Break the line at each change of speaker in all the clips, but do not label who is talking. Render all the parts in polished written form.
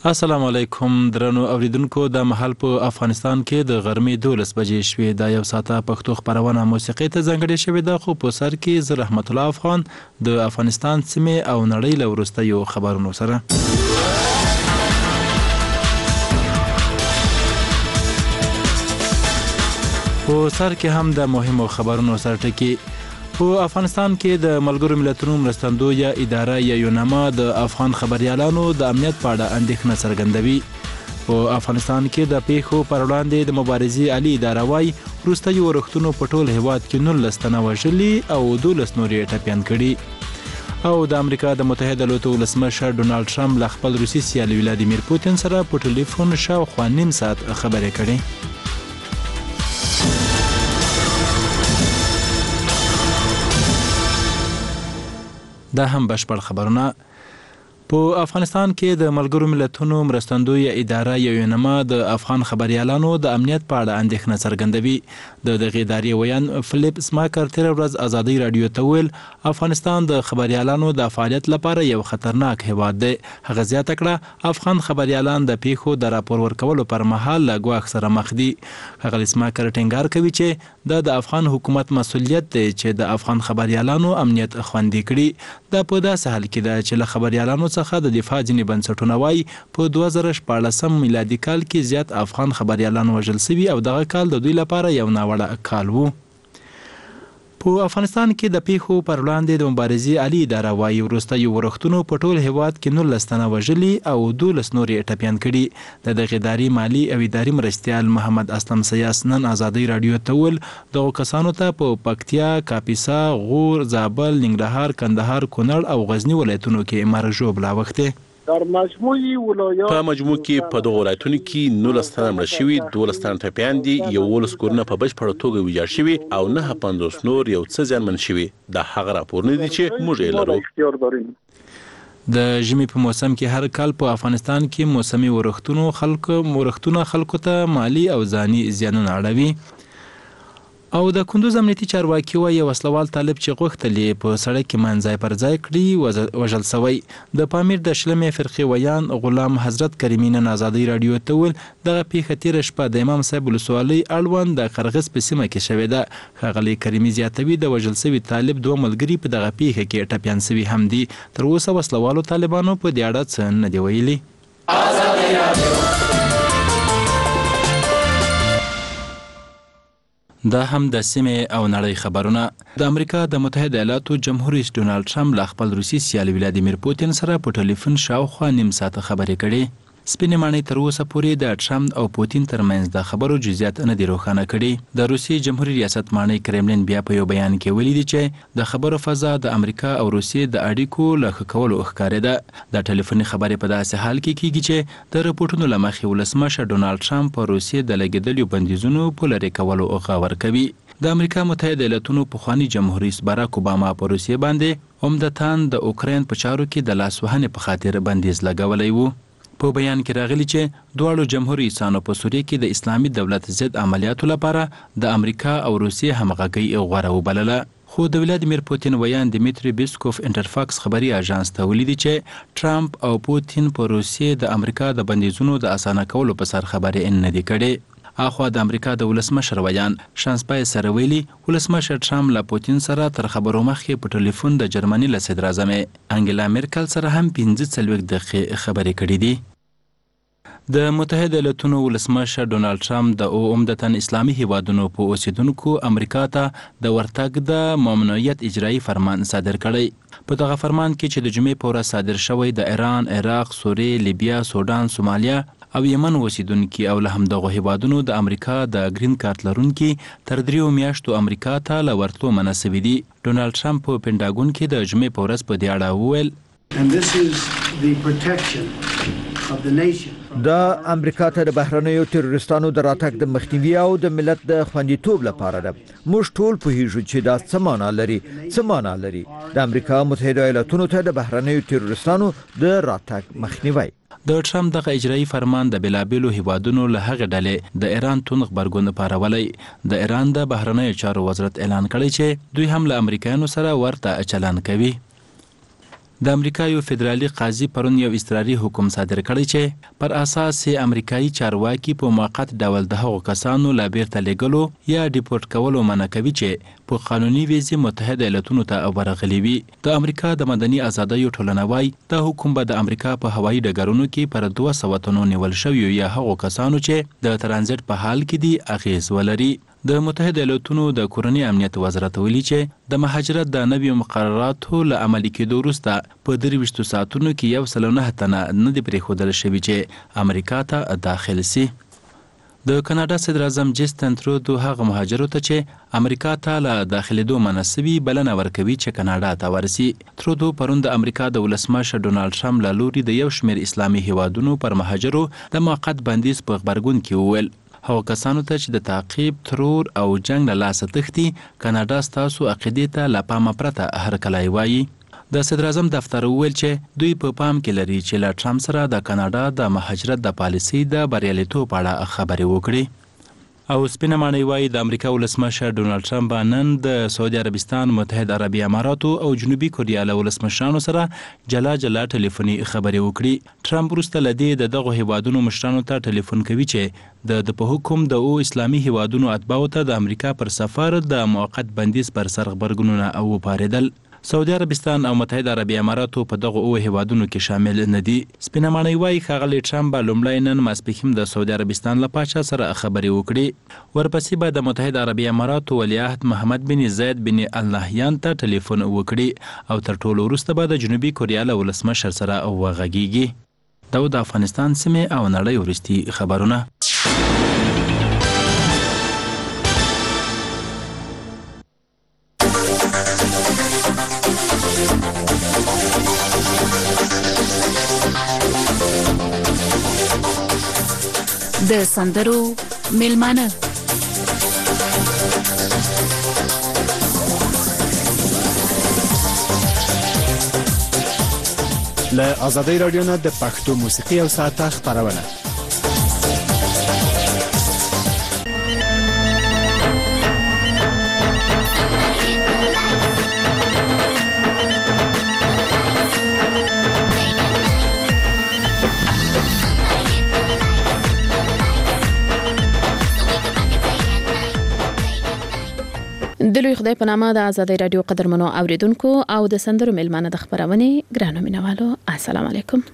السلام علیکم درنو اوریدونکو. د محل په افغانستان کې د غرمې 12 بجې شوې. د یو ساعته پښتو خبرونه موسیقي ته ځانګړې شوې ده، خو په سر کې زه رحمت الله افغان د افغانستان سیمې او نړۍ له وروستیو خبرونو سره. په سر کې هم د مهمو خبرونو سره ټکی. په افغانستان کې د ملګرو ملتونو مرستندویه اداره یا یونما د افغان خبريالانو د امنیت په اړه اندېښنه څرګندوي. په افغانستان کې د پیښو پر وړاندې د مبارزې عالی اداره وايي وروستیو ورښتونو په ټول هیواد کې 19 تنه وژلي او 12 نور یې ټپیان کړي. او د امریکا د متحده ایالاتو ولسمشر ډونالډ ټرمپ له خپل روسي سیال ولادیمیر پوتین سره په ټلیفون شاوخوا نیم ساعت خبرې کړې. دا هم بشپړ خبرونه. په افغانستان کې د ملګرو ملتونو مرستندویه اداره یا یونما د افغان خبريالانو د امنیت په اړه اندېښنه څرګندوي. د دغې ادارې ویان فلیپ سماکر تېره ورځ ازادۍ راډیو ته ویل افغانستان د خبريالانو د فعالیت لپاره یو خطرناک هیواد دی. هغه زیاته کړه افغان خبريالان د پیښو د راپور ورکولو پر مهال له ګواښ سره مخ دي. هغه سماکر ټینګار کوي چې د افغان حکومت مسؤلیت دی چې د افغان خبريالانو امنیت خوندي کړي. دا په داسې حال کې ده چې له خبريالانو څخه د دفاع ځینې بنسټونه وایي په 2014 میلادي کال کې زیات افغان خبريالان وژل شوي او دغه کال د دوی لپاره یو ناوړه کال وو. په افغانستان کې د پیښو پر وړاندې د مبارزې عالی اداره وايي وروستیو ورښتونو په ټول هیواد کې 19 تنه وژلي او 12 نور یې ټپیان کړي. د دغې ادارې مالی او اداري مرستیال محمد اسلم سیاس نن ازادۍ راډیو ته ویل دغو کسانو ته په پکتیا، کاپیسا، غور، زابل، ننګرهار، کندهار، کونړ او غزنی ولایتونو کې مرګ ژوبله وخته.
په مجموع کې په دغو ولایتونو کې 19 تنه مړه شوي، 12 تنه ټپیان دي، 11 کورونه په بشپړه توګه ویجاړ شوي او 950 نور یو څه زیانمن شوي. دا هغه راپور نه دي چې موږ یې لرو.
د ژمي په موسم کې هر کال په افغانستان کې موسمي ورښتونه خلکو ته مالی او ځاني زیانونه اړوي. او د کندوز امنیتي چارواکي وايي یو وسلوال طالب چې غوښتل په سړک کې منځای پر ځای کړي وژل شوی. د پامیر د شلمې فرقې ویان غلام حضرت کریمي نن ازادۍ راډیو ته ویل دغه پیښه تېره شپه د امام صاحب ولسوالۍ اړوند د قرغیز په سیمه کې شوې ده. ښاغلي کریمي زیاتوي د وژل شوي طالب 2 ملګري په دغه پیښه کې ټپیان شوي هم دي. تر اوسه وسلوالو طالبانو په دې اړه څه نه دي ویلي. دا هم د سیمې او نړۍ خبرونه. د امریکا د متحده ایالاتو جمهور رئیس ډونالډ ټرمپ له خپل روسي سیال ولادیمیر پوتین سره په ټلیفون شاوخوا نیم ساعت خبرې کړې. سپینې ماڼۍ تر اوسه پورې د ټرمپ او پوتین ترمنځ د خبرو جزئیات نه دي روښانه کړي. د روسي جمهوریت ریاست ماڼۍ کرملین بیا په یو بیان کې ویلي دي چې د خبرو فضا د امریکا او روسیې د اړیکو له ښه کولو ښکارېده. د ټلیفوني خبرې په داسې حال کې کیږي چې د رپورټونو له مخې ولسمشر ډونالډ ټرمپ په روسیې د لګېدلو بندیزونو په لرې کولو غور ورکوي. د امریکا متحده ایالاتونو پخواني جمهور رئیس باراک اوباما په روسیې باندې عمدتاً د اوکراین په چارو کې د لاسوهنې په خاطر بندیز لګولی وو. په بیان کې راغلی چې دواړو جمهور رئیسانو په سوریه کې د اسلامي دولت ضد عملیاتو لپاره د امریکا او روسیې همغږۍ غوره وبلله. خو د ولادیمیر پوتین ویان دمیتری بیسکوف انټرفاکس خبري اژانس ته ویلي چې ټرمپ او پوتین په روسیې د امریکا د بندیزونو د اسانه کولو په سر خبرې نه دي کړې. اخوا د امریکا د ولسمشر ویان شانسپای سره ویلي ولسمشر ټرمپ له پوتین سره تر خبرو مخکې په ټلیفون د جرمني له صدر اعظم انګلا میرکل سره هم 45 دقیقې خبرې کړې دي. د متحده ایالاتونو ولسمشر ډونالډ ټرمپ د عمدتاً اسلامي هیوادونو په اوسیدونکو امریکا ته د ورتګ د ممنوعیت اجرایی فرمان صادر کړی. په دغه فرمان کې چې د جمعې په ورځ صادر شوی د ایران، عراق، سوریې، لیبیا، سودان، سومالیا او یمن اوسیدونکي او له همدغو هیوادونو د امریکا د ګرین کارت لرونکي تر 3 میاشتو امریکا ته له ورتلو منع شوي دي. ډونالډ ټرمپ په پینټاګون کې د جمعې په ورځ په دې اړه وویل
د امریکا ته د بهرنیو تروریستانو د راتګ د مخنیوي او د ملت د خوندیتوب لپاره ده. موږ ټول پوهیږو چې دا څه معنا لري د امریکا متحده ایالاتونو ته د بهرنیو تروریستانو د راتګ مخنیوي.
د ټرمپ دغه اجرایی فرمان د بېلابېلو هیوادونو له هغې ډلې د ایران توند غبرګون پارولی. د ایران د بهرنیو چارو وزارت اعلان کړی چې دوی هم له امریکایانو سره ورته چلند کوي. د امریکا یو فدرالي قاضي پرون یو اضطراري حکم صادر کړی چې پر اساس امریکایي چارواکي په موقت ډول د هغو کسانو لا بیرته لیږلو یا ډیپورټ کولو منع کوي چې په قانوني ویزې متحده ایالاتونو ته ورغلي وي. د امریکا د مدني ازادیو ټولنه وایي دا حکم به د امریکا په هوایي ډګرونو کې پر 200 تنو نیول شویو یا هغو کسانو چې د ترانزیت په حال کې دي اغیز ولري. د متحده ایالاتونو د کورني امنیت وزارت ویلي چې د مهاجرت د نویو مقرراتو له عملي کېدو وروسته په 23 ساعتونو کې 109 تنه نه دي پرېښودل شوي چې امریکا ته داخل سي. د کاناډا صدر اعظم جسټن ترودو هغه مهاجرو ته چې امریکا ته له داخلېدو منع سوي بلنه ورکوي چې کاناډا ته ورسي. ترودو پرون د امریکا د ولسمشر ډونالډ ټرمپ له لوري د یو شمېر اسلامي هیوادونو پر مهاجرو د موقت بندیز په غبرګون کې وویل هغو کسانو ته چې د تعقیب، ترور او جنگ له لاسه تښتي کاناډا ستاسو عقیدې ته له پامه پرته هرکلی وایي. د صدر اعظم دفتر وویل چې دوی په پام کې لري چې له ټرمپ سره د کاناډا د مهاجرت د پالیسۍ د بریالیتوب په اړه خبرې وکړي. او سپینه ماڼۍ وایي د امریکا ولسمشر ډونالډ ټرمپ نن د سعودي عربستان، متحده عربي اماراتو او جنوبي کوریا له ولسمشرانو سره جلا جلا ټلیفوني خبرې وکړي. ټرمپ وروسته له دې د دغو هیوادونو مشرانو ته ټلیفون کوي چې د په حکم د اسلامي هیوادونو اتباعو ته د امریکا پر سفر د موقت بندیز پر سر غبرګونونه وپارېدل. سعودي عربستان او متحده عربي اماراتو په دغه هیوادونو کې شامل نه دي. سپینه ماڼۍ وایي ښاغلی ټرمپ به لومړی نن ماسپښین د سعودي عربستان له پاچا سره خبرې وکړي. ورپسې به د متحده عربي اماراتو ولیعهد محمد بن زید بن ال نهیان ته ټلیفون وکړي او تر ټولو وروسته به د جنوبي کوریا له ولسمشر سره وغږیږي. دا د افغانستان سیمې او نړۍ وروستي خبرونه.
د سندرو میلمانه
له آزادۍ رادیو نه د پښتو موسیقي او ساعته خبرونه.
د لوی خدای په نامه د آزادۍ رادیو قدرمنو اوریدونکو او د سندرو میلمانه د خبرونې ګرانو مینوالو السلام علیکم.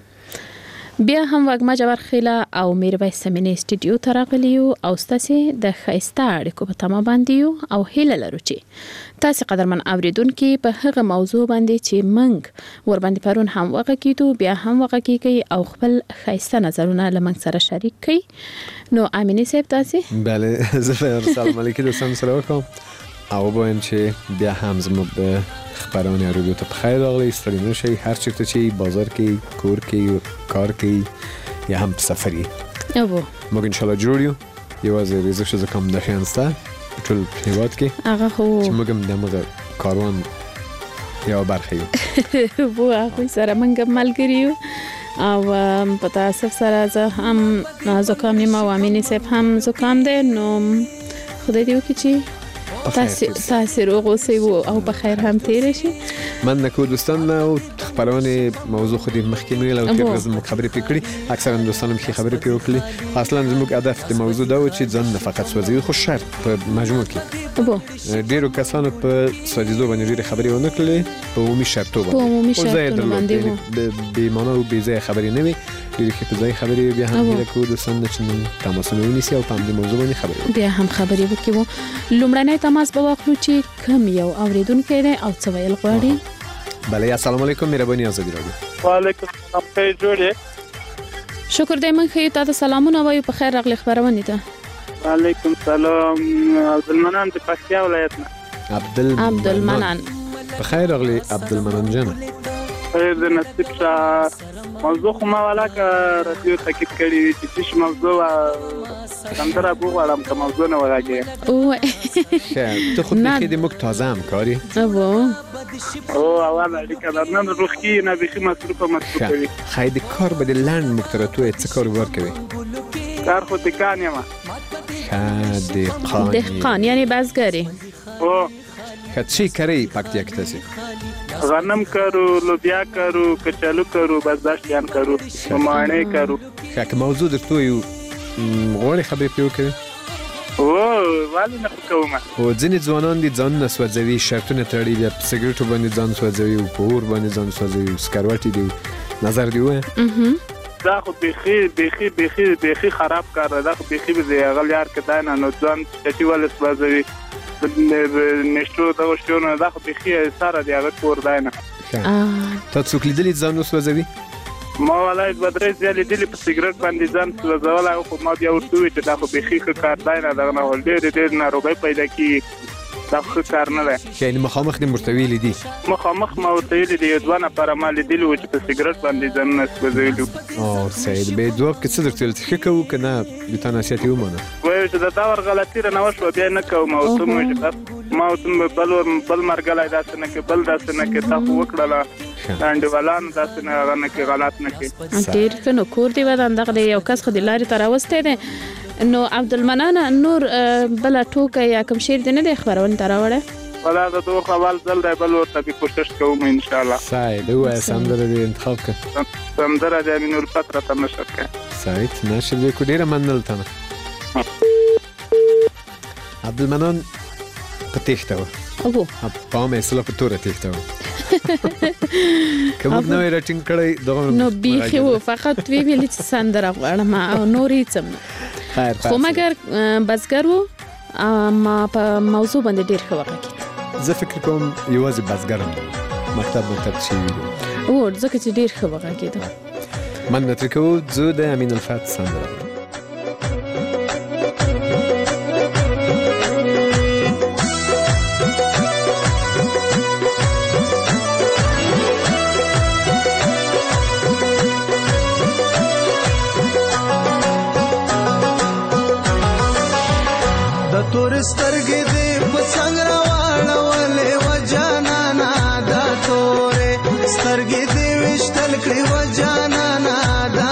بیا هم وګما جوار خیله او میرویس سمینې سټوډیو ته راغلی یو او ستاسو د ښایسته اړیکو په تمه باندې یو او هیله لرو چې تاسو قدرمن اوریدونکو په هغه موضوع باندې چې منګ ور باندې پرون هم وغږیدو بیا هم وغږیږي او خپل ښایسته نظرونه لمنګ سره شریک کړئ. نو امینه صاحب تاسو
بله زه سلام علیکم دوستان سلام کوم او باید چې بیا هم زموږ د خبرونه رادیو ته بخیر راغلی. ستړي نشئ، هر چیرته چې بازار کې، کور کې، کار کې یا هم سفری
اوه
موږ ان شاء الله جوړ یو. یوازې ریزش ز کوم د شانسته ټول هیواد کې
هغه خو
چې موږ هم دغه کاروان یو برخه یو
وو هغه سره موږ ملګری او په تاسو سره زه هم زکام نیم او امینه صاحب هم زکام ده. نو خدای دې وکړي چې تاسو روغ اوسئ او په خیر هم تیر شي.
من نکو دوستان او خبرونه موضوع خودی مخکې مې له تیر ورځې خبرې پکړي. اکثرا دوستانم چې خبرې پکړي اصلا زموږ هدف د موضوع دا و چې ځان نه فقط سوځي خو شرط په مجموع کې ډیرو کسانو په سوځیدو باندې ډیره خبرې ونه کړې په عمومي شرطو باندې به معنا او به ځای خبرې نه وي ډیره کې په ځای خبرې بیا هم له دوستان چې تماس ونیسي او په دې موضوع باندې خبرې
بیا هم خبرې وکړو. لومړنۍ تماس به واخلو چې کوم یو اوریدونکو دی او څه ویل غواړي.
بله السلام علیکم مهرباني آزادۍ رادیو.
وعلیکم السلام خیر جوړه
شکر دې من خې تاسو سلامونه وایو په خیر راغلی خبرونه ته.
وعلیکم السلام عبدالمنان د پکتیا ولایت نه.
عبدالمنان
په خیر راغلی عبدالمنان جان.
خیر د نصیب شاه موضوع خو ما ولاکه رادیو تاکید کړی چې موضوع سندره بوغواړم که موضوع نه وراګي
اوه
ته خود بخی دی مک تازه هم کاری
اوه اول اړیکه در نن روخی نه بخی مصروفه کوي
خیلی کار بده لند مکتراتو چه کار بار کوي
کار خود دکان یم
دهقان یعنی بازگری
اوه
خد چی کاری پکتیا کتاسی
غنم کرو، لوبیا کرو، کچالو کرو، بس دا شیان کرو، ماڼۍ کرو.
که موضوع درته یو غواړي خبرې پرې وکړي؟
والله نه کوم.
او ځینې ځوانان دي ځان نسوځوي، شرطونه تړي، بیا په سګریټو باندې ځان سوځوي او په اور باندې ځان سوځوي، سکروټي دی. نظر دی وای
دا خو بيخي خراب کار ده. خو بيخي به غل یار کدا نه ځان چې ول سوځوي نشو دا شونه. دا خو بيخي سره دی هغه کور دی نه.
تا څوک لیدلی ځان سوځوي؟
ما ولای بدرې ځلې دلی په سیګریټ باندې ځان سوځول او خو ما بیا ورته وی چې دا خو بيخي کار دی نه. دا نه ول ډېر ناروغي پیدا کی. دا خو کار نه ده.
یعنی مخامخ دې مرتویل دي؟ مخامخ
ما ورته دي ځوانه پر ما لیدلی و چې په سیګریټ باندې ځان سوځول.
او سید به دوه کې څه درته تخکو کنه بیت نصیحت یو مانه
وای چې دا اور غلطی نه وشو بیا نه کوم. او ته ما ته بل مرګلای داسې نه کې بل داسې نه کې تاسو وکړه انډیوالان داسې نه غنه کې غلط نه کې.
ډیر کنو کور دی ودان دغه یو کس خو د لارې تر اوسته دي. نو عبدالمنان نور بل ټوکه یا کوم شیر دی نه دی خبرونه تراوړه؟
ولا دا دوه اول ځل دی بل ورته به کوشش کوم ان شاء الله.
سعید هو سندره دې انتخاب کړ.
سندره دې من الفتره تم نشکه.
سعید نشه دې کو ډیره منل تنه. عبدالمنان پتیخته و.
او
په ما اصله په توره تیخته و. کوم نو راټینګ کړی دغه
نو بیخي و فقط وی ویل چې سندره غواړم او نورې څم. خو مگر بزګر و ما په موضوع باندې ډیر ښه وغږېد.
زه فکر کوم یوازې بزګرم مکتب شوی دی.
او ځکه چې ډیر ښه وغږېد.
من نتر کوو زه د امین الفت سندره.
تور سترګې دې په څنګه واړولې و جانانا. دا تورې سترګې دې وشتل کړې و جانانا. دا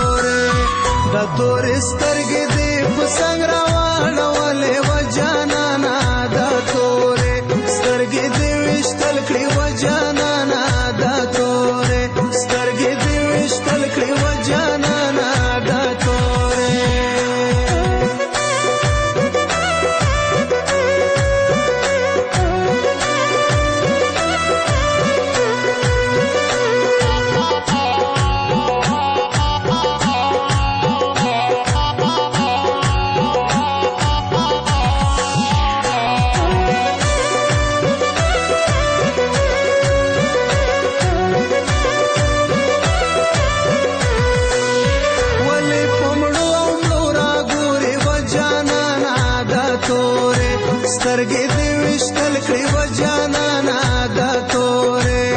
تورې سترګې دې په څنګه واړولې و جانانا. دا تورې سترګې دې وشتل کړې و جانانا. دا تورې سترګې دې وشتل کړې و جانانا. دا سترګې دې وشتل کړې و جانانا. دا تورې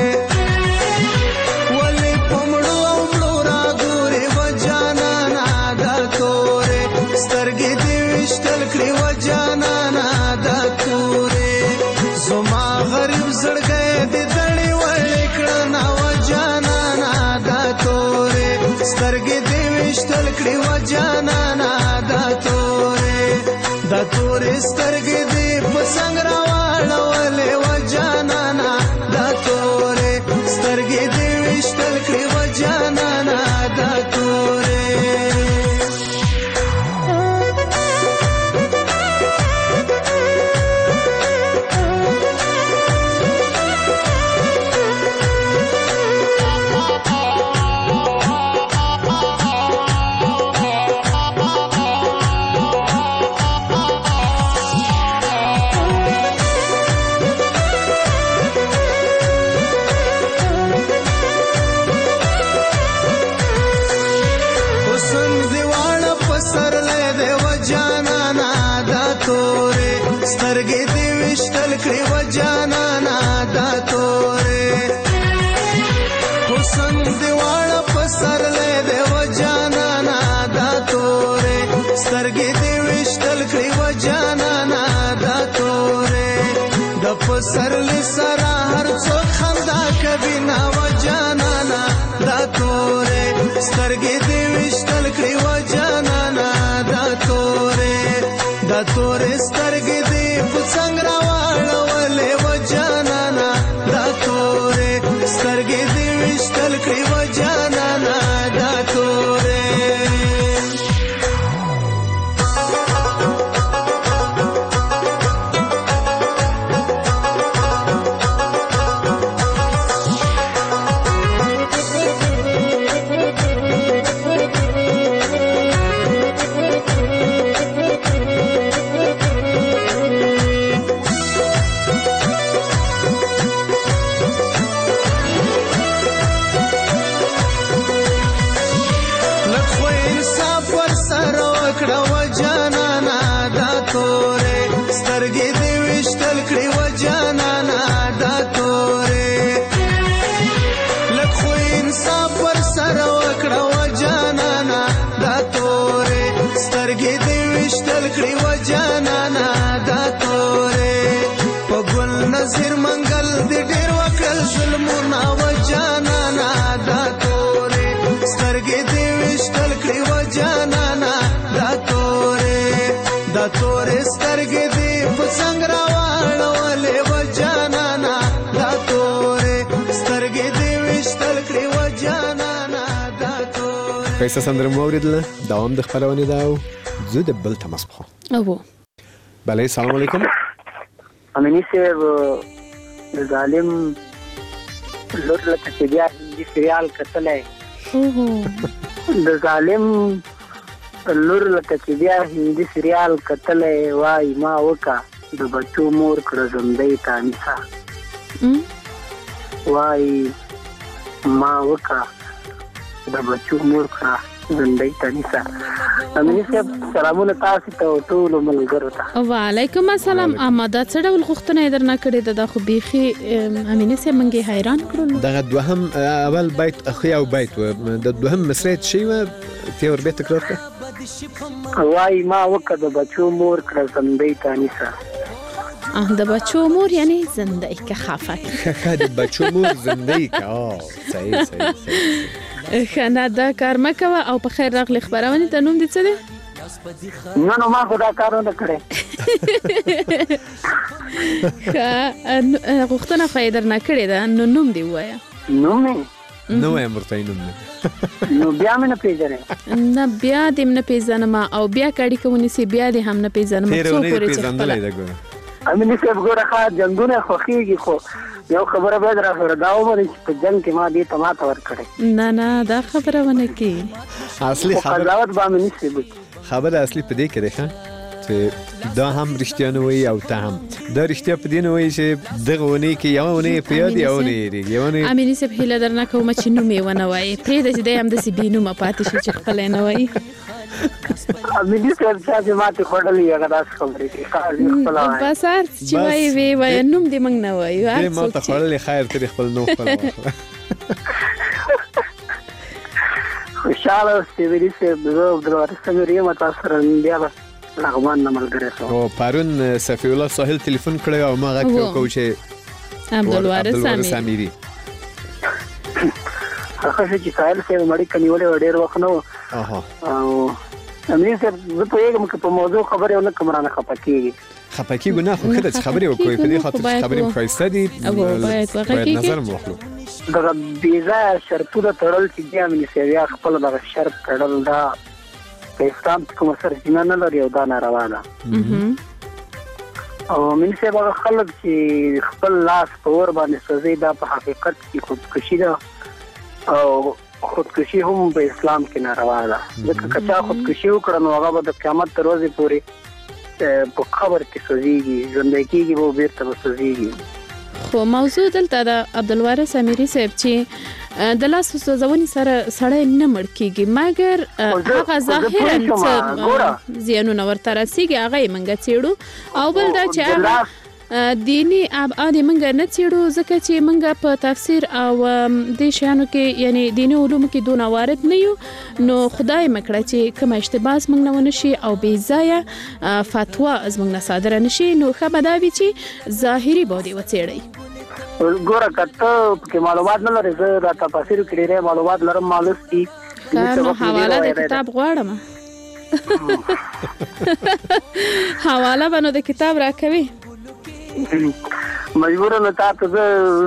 ولې پمړو او مړو را ګورې و جانانا. دا تورې سترګې دې وشتل کړې و جانانا. دا تورې زما غریب زړګې دې دړې وړې کړنا و جانانا. دا تورې سترګې دې وشتل کړې و جانانا. دا تورې سترګې دې په څنګه واړولې و جانانا. دا تورې سترګې دې وشتل کړې و جانانا. دا تورې سترګې دې وشتل کړې و جانانا. دا تورې حسن دې واړه په سر لې و جانانا. دا تورې سترګې دې وشتل کړې و جانانا. دا تورې د په سر لې سره هر څوک خندا کوي نا و جانانا. دا تورې سترګې دې وشتل کړې و جانانا. دا تورې سترګې دې په څنګه واړولې و جانانا. دا تورې وشتل کړي و جانانا دا تورې په ګل نظر منګل دې ډېر وکړل ظلمونه و جانانا دا تورې سترګې دې وشتل کړي و جانانا دا تورې سترګې دې په څنګه راوړلې و جانانا دا تورې سترګې دې وشتل کړي و جانانا دا تورې.
ښایسته سندره مو اورېدله. دوام د خپرونې دا و. زه د بل تماس بخوام. بله سلام علیکم.
امینی صاحب د ظالم لور لکه چې بیا هندي سریال کتلی د ظالم لور لکه چې بیا هندي سریال کتلی وای ما وکا د بچو مور کړه زندۍ تانیسا وای ما وکا د بچو مور کړه زندۍ تانیسا. امینی صاحب سلامونه تاسو ته ټول ملګرو ته.
وعلیکم السلام. اماده څه ډول غوښتنه درنه کړې ده خو بيخي امینی صاحب منګي حیران کړل.
دغه دوهم اول بیت اخی او بیت د دوهم مسرت شی و تیور بیت تکرار کړه.
وای ما وکړه د بچو مور کړه زندۍ تانیسا.
د بچو مور یعنی زندۍ که خفک
د بچو مور زندۍ که صحیح
خنه دا کار مکوه او په خیر راغلی خبرونه ته نوم دې څه دی؟
نو ما خدا کارونه کړې
غوښتنه فایده نه کړې ده نو نوم دی وایا.
نوم
نو مرته نوم
نو بیا مې نه پیژنې
نه بیا دې نه پیژنم او بیا کړي کوونی سي بیا دې هم نه پیژنم څو پورې چې خپل
امینی صاحب ګوره ښه جنګونه خوښیږي خو یو خبره باید را سره دا ومني چې په جنګ کې ما دې ته ماته ورکړې.
نه دا خبره ونه کې
اصلي
قضاوت به امینی صاحب
خبره اصلي په دې کې ده چې دا هم رښتیا نه وایي او ته هم دا رښتیا په دې نه وایي چې دغه ونې کې یو ونې په یاد یو ونې یېرېږي.
امینی صاحب هیله درنه کوم چې نوم یې ونه وایي پرېږده چې دی همداسې بې نومه پاتې شي چې خپله یې نه وایي.
امینی صاحب چې ماته خوړلې هغه داسې خبرې کوي
بس هر چې وایي وایي نوم دې موږ نه وایو
دې ماته خوړلې خیر ته خپل نوم خپل واخله.
خوشحاله اوسئ امینی صاحب. زه عبدالوارث سمیر یم تاسو سره بیا به لغمان نه ملګری شوم.
پرون صفی الله ساحل تلیفون کړی او ما غږ وکړو چې
عبدالوارث
سمیري
هغه چې ساحل صاحب مړی کنيولې ډېر وخت نه او امین صاحب زه پوهېږم چې په موضوع خبرې ونه کوم رانه خفه کېږي
نه خو کله چې خبرې وکړو په دې خاطر چې خبرې مو ښایسته دي باید نظر مو واخلو.
دغه بېځایه شرطونه تړل چې دي امین صاحب یا خپل دغه شرط تړل دا په اسلام کې کومه سرچینه نه لري او دا ناروا ده. او امین صاحب هغه خلک چې خپل لاس په اور باندې سوځي دا په حقیقت کې خودکشي ده او خودکشي هم په اسلام کې ناروا ده. ځکه که چا خودکشي وکړه نو هغه به د قیامت تر ورځې پورې په قبر کې سوځېږي ژوندی کېږي به بېرته به سوځېږي.
خو موضوع دلته د عبدالوارث امیري صاحب چې د لاس سوځونې سره سړی نه مړ کېږي مګر هغه ظاهرا څه زیانونه ورته رسېږي هغه یې موږ څېړو او بل دا چې هغه دینی ابعاد موږ نه څېړو ځکه چې موږ په تفسیر او دې شیانو کې یعنی دینی علومو کې دونه وارد نه یو نو خدای مکړه چې کوم اشتباه موږ نه ونشي او بې ځایه فتوا از موږ نه صادره نشي نو ښه به دا وي چې ظاهري بودی وڅېړئ.
ګوره کته کې معلومات نه لري زه دا تفسیر کې ډېر معلومات لرم معلوم دي
نو حواله د کتاب غواړم حواله باندې د کتاب راکوي
مجبور نه تاسو زه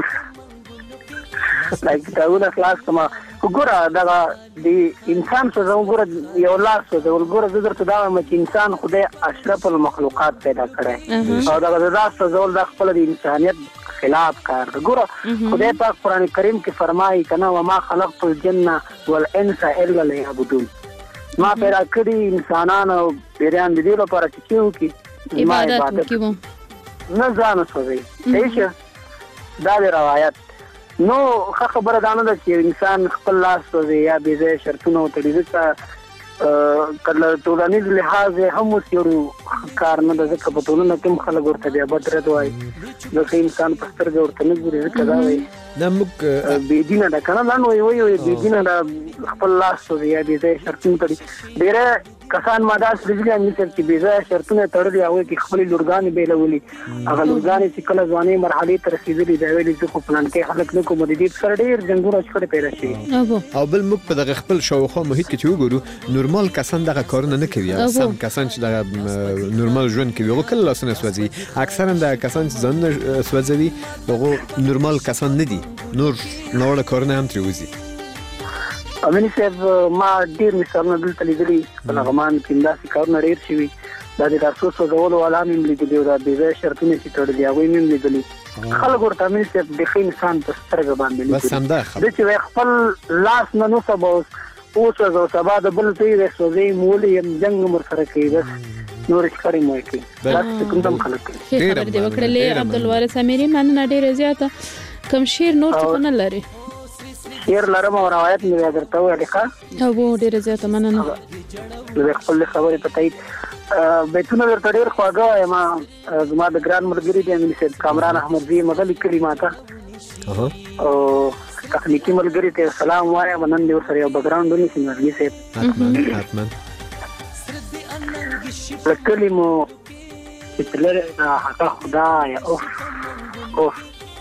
لکه کتابونه خلاص کما ګوره دا د انسان څه ګوره یو لاس څه ګوره زه درته دا وایم چې انسان خدای اشرف المخلوقات پیدا کړی او دا لاس څه ډول د خپل د انسانیت خلاف کار ګوره خدای پاک قرآن کریم کې فرمایي کنه وما خلقت الجن والانس الا ليعبدون ما پیدا کړی انسانان او پیران دې لپاره چې کیږي
عبادت وکړو
نه ځان وسوي هیڅ دا روایت نو خبره دا نه ده چې انسان خپل لاس وځي یا به ځای شرطونه وتړي ځکه کله ټولنیز لحاظ هم وسیرو کار نه ده ځکه په ټولنه کې خلک ورته بیا بدرد وایي ځکه انسان په سترګې ورته نه ګوري ځکه دا وایي
دا موږ
بېدینه ده که نه دا نو وایي بېدینه ده خپل لاس وځي یا به ځای شرطونه وتړي ډېره کسان ماده سرجلي امني چې بيزا شرطونه تړلي او کې خپل لورګان بیلولي هغه لورګان چې کله ځواني مرحله ته رسیدلي دا ویلي چې په پلان کې خلک نه کوم دي سره ډیر جنگونه شخړې پیدا شي
او بل موږ په دغه خپل شاوخوا محیط کې چې وګورو نورمال کسان دغه کارونه نه کوي او سم کسان چې دغه نورمال ژوند کوي هغه کله لاسونه سوځي اکثرا د کسان چې ځان سوځوي هغه نورمال کسان نه دي نور نوړه کارونه هم تر وځي
امني صاحب ما ډیر مثالونه دلته لیدلي په لغمان کې داسې کارونه ډیر شوي دا د تاسو ډول علامې لیدلي دا د شرطونه چې تړلي هغه یې لیدلي خلک ورته امني صاحب د خې انسان په سترګه باندې
بس هم دا
د چې خپل لاس نه نو سبا اوس او سبا د بل ځای وسوځي مولې يم جنگ مر سره کوي بس نور ښکاری مو کوي دا کوم خلک
خبر دی وکړلې عبدالوارث اميري مننه ډیره زیاته کوم شیر نور څه نه لري
شیر لرم او روایت مې درته وایي ښه
او ډیره زیاته مننه
زه خپل خبرې پټای بیتونه درته ډیر خواږه ما زما د ګران مرګري دی امني صاحب کامران احمدزي مغلي کلمه تا او تخنیکی ملګری ته سلام وایم نن دی ورسره یو بیکګراوند ونی سمرګي صاحب
حتما
کلمو اتلره هغه خدای اوف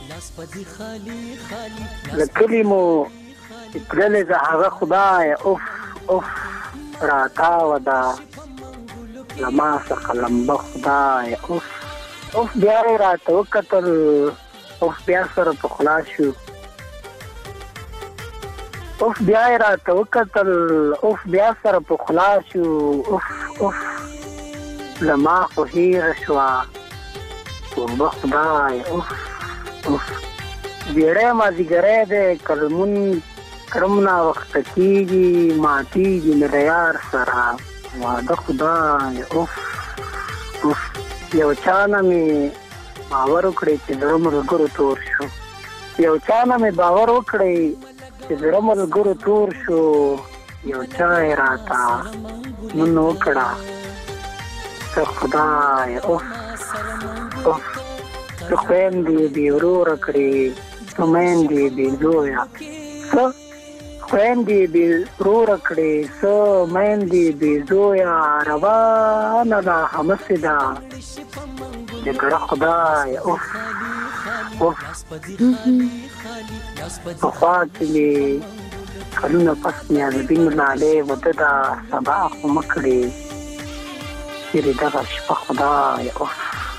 کلمو اتلره هغه خدای اوف راتا ودا لما سقلم بخدای اوف بیا راته وکتل اوف بیا سره په خلاصو اوف بیا راته وکتل اوف بیا سره په خلاصو اوف لما خو هیر شوا وبخدای اوف بیړې ما زیګره دې کلمون کرمنا وخت کیږي ماتیږي مې یار سره واده خدای اوف یو چانه مې باور وکړي چې درمل ګورو تور شو یو چانه مې باور وکړي چې درمل ګورو تور شو یو چای راتا نو وکړه ته خدای اوف ته خويندې دی ورور کړی ته مېندې دی زویا څه خويندې دی ورور کړی څه مېندې دی زویا روانه ده همسدا دغه خدای اوف په خاطرې کلونه پس مې د دین لاله وته دا سبا خو مکړي چې دا شپه خدای اوف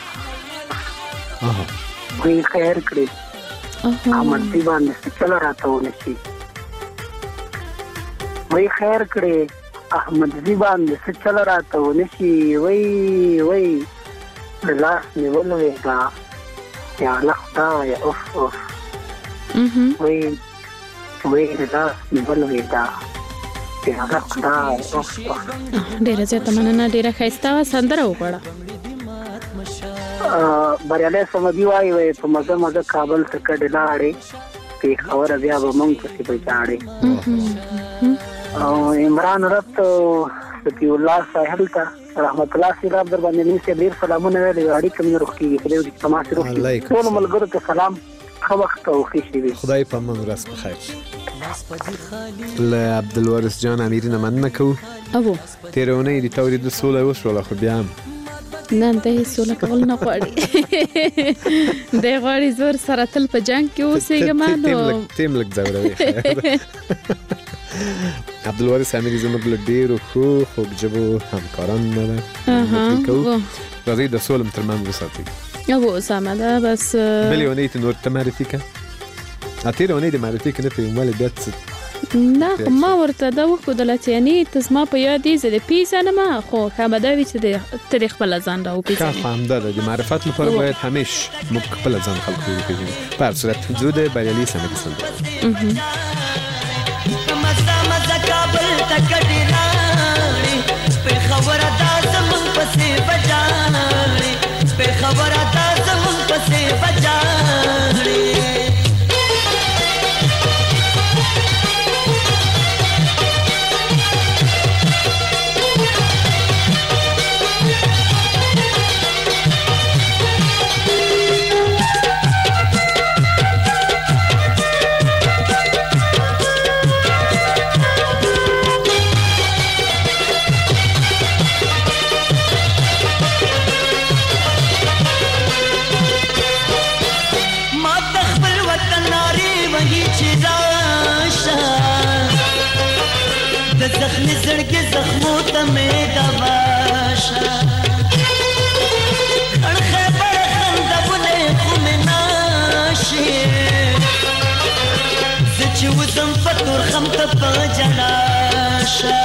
وی خیر کړی امر دی باندې چل راته ونشي وی خیر کړی احمد زی باندې چل راته ونشي وی لاس نیولوي دا یا لختا یا اوف وی لاس نیولوي دا یا لختا اوف
ډیره زیاته مننه ډیره ښایسته سندره وغواړه
بریاله سمدي وای په مزه کابل څخه ډلاړې په خبره بیا به مونږ څه پېچاړې او عمران رات سپي الله ساحل ته رحمت الله سیراب در باندې نشه ډیر سلامونه ویلې اړیکې مې روخي په دې کې تماس روخي ټول ملګرو ته سلام خو وخت او خوشي
خدای په من راس بخیر ل عبدالوارث جان اميري نه مننه کو
ابو
تیرونه دي تورید سوله وشول خو بیا
نن ته سوله کول نه غواړي د غواړي زور سره تل په جنگ کې اوسېږم نو
تیم لک زوروي عبدالوارث اميري زموږ له ډیرو خو جبو همکاران نه راځي د سولم ترمن وساتي
ابو اسامه دا بس
مليونيه نور معرفي کړه اتیرونه دې معرفي کړه په مال بیت
نه ما ورته دا وکړل چې نه تاسو ما په یادې زده پیسه نه ما خو خبره وی چې تاریخ بل ځان راو پیسه
نه فهمده د معرفت لپاره باید همیشه مقبل ځان خلق وي په هر صورت زود بریالي سمې سند
مزه کابل تکړی راړي په خبره دا زمون پسې بجاړي په خبره دا زمون پسې بجاړي زړګي زخمو ته مې دوا شه خړ خبر خندونه خو مې ناشي زه چې وزم په تور خم ته په جلا شه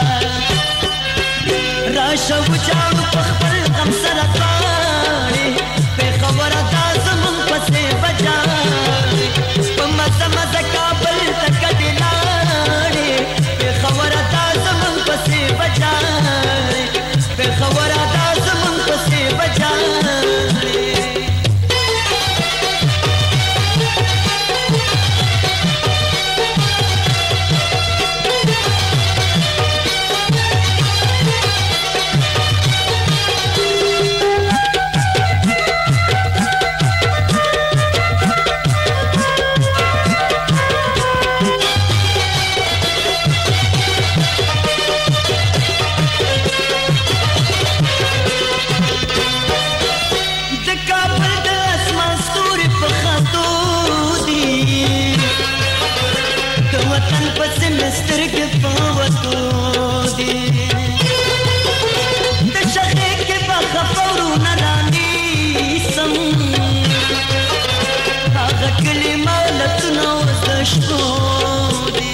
راشه وجاړو په خپل غم سره پاڼې پېښوره دا زمونږ پسې بجاړې په مزه مزه کابل ته کډې لاړې پېښوره دا زمونږ پسې بجاړې پېښوره دا زمونږ پسې بجاړې سترګې په وتو دي د شخې کې به خفورونه رانیسم هغه کلمه لتونه اوس د شپو دي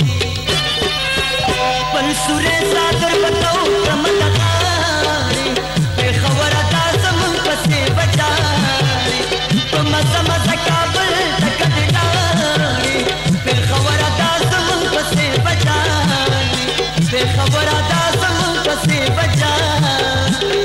خپل سورې څادر به کوکړم د غاړې پېښوره دا زمونږ پسې بجاړې په مزه مزه کابل ته کډې لاړې پېښوره دا زمونږ پسې خبره دا زمون پسې بجاړې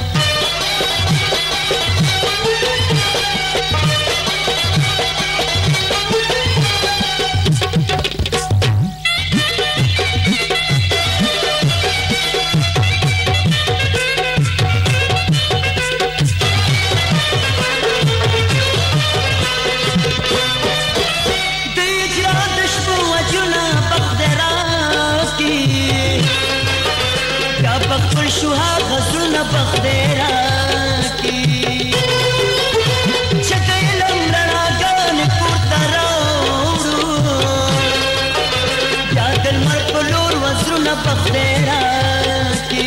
بخدیرا کی چکیلم رڼاګان پورته راوړو یا د لمر په لور وزرونه بخدیرا کی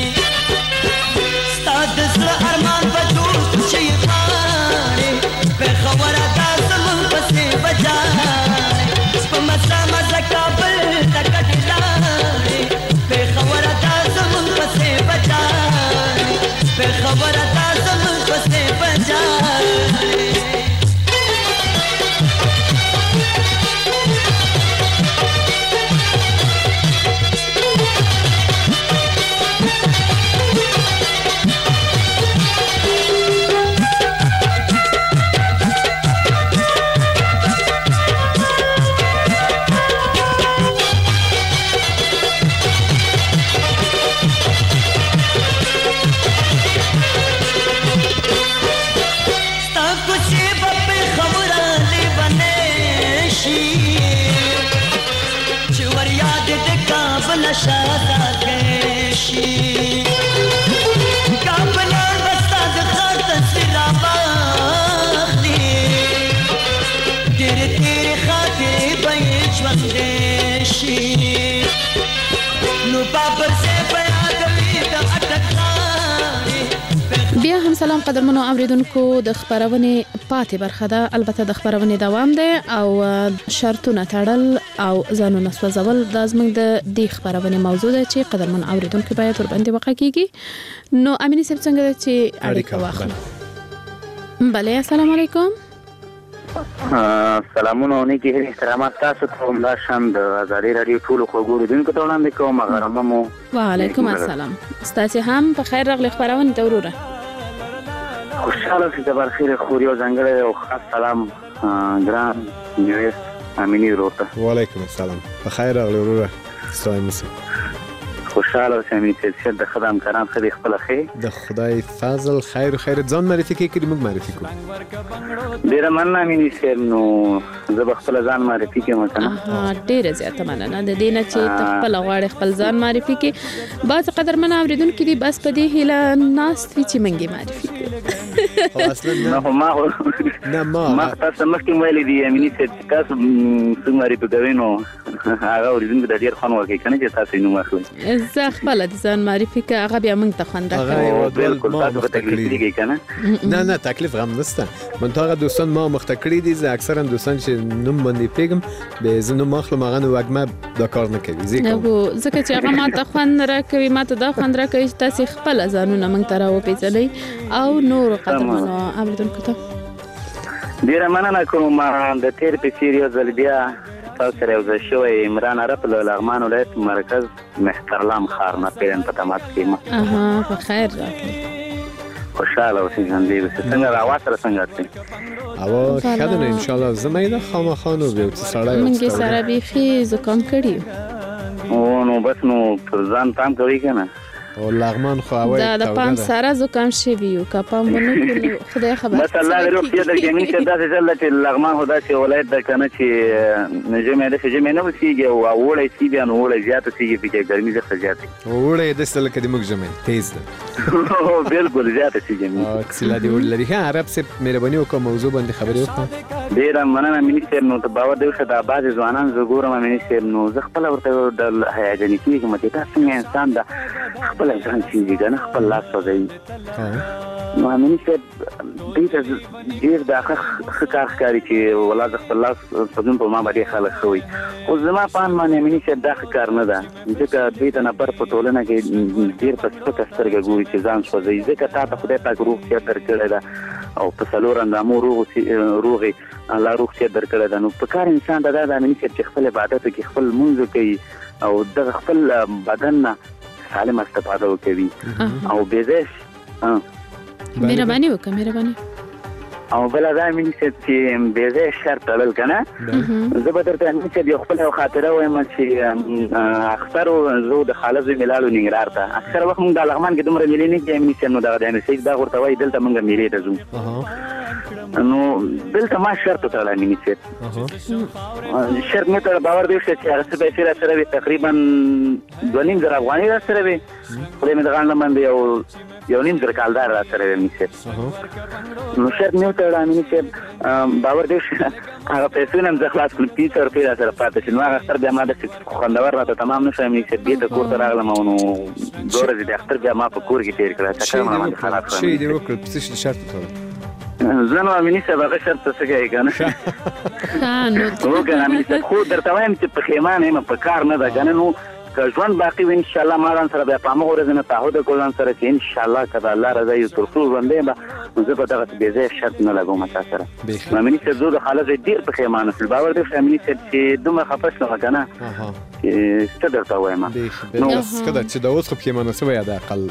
ستا د زړه ارمان به ټول کوچۍ غاړې پېښوره دا زمونږ پسې بجاړې په مزه مزه کابل ته کډې لاړې پېښوره دا زمونږ پسې بجاړې خبره دا زمون پسې بجاړې شادا کشی کابلان بستا د خاط تصویر باخلی تیرے تیرے خاطر به ژوند شي نو بابر سے بیادوی د اټکلاري
بیا هم سلام قدرمنو اوریدونکو د خبرونه پاتې برخه ده البته د خبرونه دوام ده او شرطونه تړل او ځانونه سوځول د زمنګ د دې خبرونه موضوع ده چې قدرمن اوریدونکو باید ور باندې وقایږي نو امینه سب څنګه چې اړیکه واخلو بله السلام علیکم
سلامونه نیکی احترامات تاسو ته هم دا شان د ازادي رادیو ټول خوګورو دونکو ته وړاندې کوم غرمه
وعلیکم السلام ستاسو هم په خیر راغلی خبرونه دوروره
خوشاله چې د برخیر خوري او ځنګړې او خاص سلام ګران نیوس امینی وروته
وعلیکم السلام په خیر راغلی وروره ستاسو
خوشاله اوسئ چې د خدام کرام خدای خپل خیر
د خدای فضل خیر ځان معرفي کړئ موږ معرفي کوو
ډیر مننه مینی سر نو زه خپل ځان معرفي کوم کنه
ډیر زیاته مننه د دې نه چې خپل غواړي خپل ځان معرفي کړي باز قدر من اوریدونکو دي بس په دې هله ناس چې منګي معرفي کړي
اصلا
ما تاسو مخکې ویلي دي امینی چې تاسو څومره په کوینو هغه ورزنګ د ډیر خان ورکې کنه چې تاسو نو اخلي
زه خپل د ځان معرفي کا هغه بیا موږ ته خوند راکړي
بالکل تاسو ته تکلیف دي کنه
نه تکلیف غم نشته منطقه دوستان ما مختکړي دي زه اکثرا دوستان چې نوم باندې پیګم به زنه مخلو مغه وګمه دا کار نه کوي
ځکه چې هغه ما ته خوند راکوي ما ته دا خوند راکوي چې تاسو خپل ځانونه موږ ته راوپېژنئ او نور قدرمنو اوریدونکو ته
ډیره مننه کوم د تیر په سیریو ځل بیا تاسو سره یو ځای شوی عمران عرب له لغمان ولایت مرکز مهترلام ښار نه پیرن په تماس کې
په خیر راغلی
خوشاله اوسئ ژوندي څنګه راواتره څنګه دي
او خدای ان شاء الله زمایده خامخانو به سړی
موږ سره بيخي زکام کړیو
او نو بس نو پر ځان تام کوي کنه
او لغمان خو هوای
دا د پام سره زکام شي ویو کا پام ونه خدای خبر
بس الله دې روغتیا درکړي مې چې دا چې لغمان خدا چې ولایت د کنه چې نجمه د شجمه نه وسیږي او وړي سی بیا نو وړي زیات سیږي په ګرمي ځخه زیات
وړي د سل کې د موږ جمع تیز
ده بالکل زیات سیږي
او څلا دی ول لري عرب سه مهرباني وکړه موضوع باندې خبرې وکړه
ډیر مننه منیستر نو ته باور دی چې دا بعض ځوانان زګورم منیستر نو زه خپل ورته د هیجاني کیږم چې تاسو انسان دا خپل ځان چې کنه خپل لاس وځي نو امین چې دې ډیر د کار ښکاری چې ولادت خپل لاس په دې په ما باندې خلک خوي خو زما پان باندې امین چې دا کار نه ده ځکه دې ته نه پر په ټولنه کې ډیر په سپکه سترګه ګوري چې ځان سوځي ځکه تا ته خدای پاک روغتیا درکړې ده او په څلور اندامو روغي الله روغتیا درکړې ده نو په کار انسان دا د امین چې خپل عبادت کې خپل منځ کوي او د خپل بدن نه سالم استفاده وکوي او بيزش
مهرباني وکړه مهرباني
او بل دا مې چې بيزش شرط تړل کنه زه به درته چې د خپل خاطره وایم چې اختر زو د خالص ملالو ننګرهار ته اکثر وخت موږ د لغمان کې دومره ملي نه کېږي چې نو دا د سید دا ورته وای دلته موږ ملي ته ځو نو دلته ما شرط تړل مې چې شرط مې تر باور دی چې هغه څه به سره سره تقریبا 2.5 افغاني را سره وي خو دې مې د غاڼه باندې یو نیم زر کالدار را سره وي مې نو شرط مې تړل مې چې باور دی هغه پیسې نن ځ خلاص کړم 30 روپۍ را سره پاتې شي نو هغه اختر بیا ما د خوندور راته تمام نشو مې چې دې ته کور ته راغلم نو دوره دې اختر بیا ما په کور کې تیر کړه چې ما باندې خراب کړم
شي دې وکړ پسې شرط تړل
زنه امینی سبا شرط څه کوي کنه نو کنه خو درته وایم چې په خیمانه ما په کار نه ده کنه نو که ژوند باقی وي ان شاء الله ما سره بیا په موږ ورځ نه تعهد کوم سره چې ان شاء الله کله الله رضا یو تر څو ژوندې به زه په دغه بيځه شرط نه لګوم تاسو سره امینی چې زه د حالت ډیر په خیمانه په باور دې امینی چې دومره خپش نه کنه څه درته وایم
نو کله چې د اوس په خیمانه سوی د اقل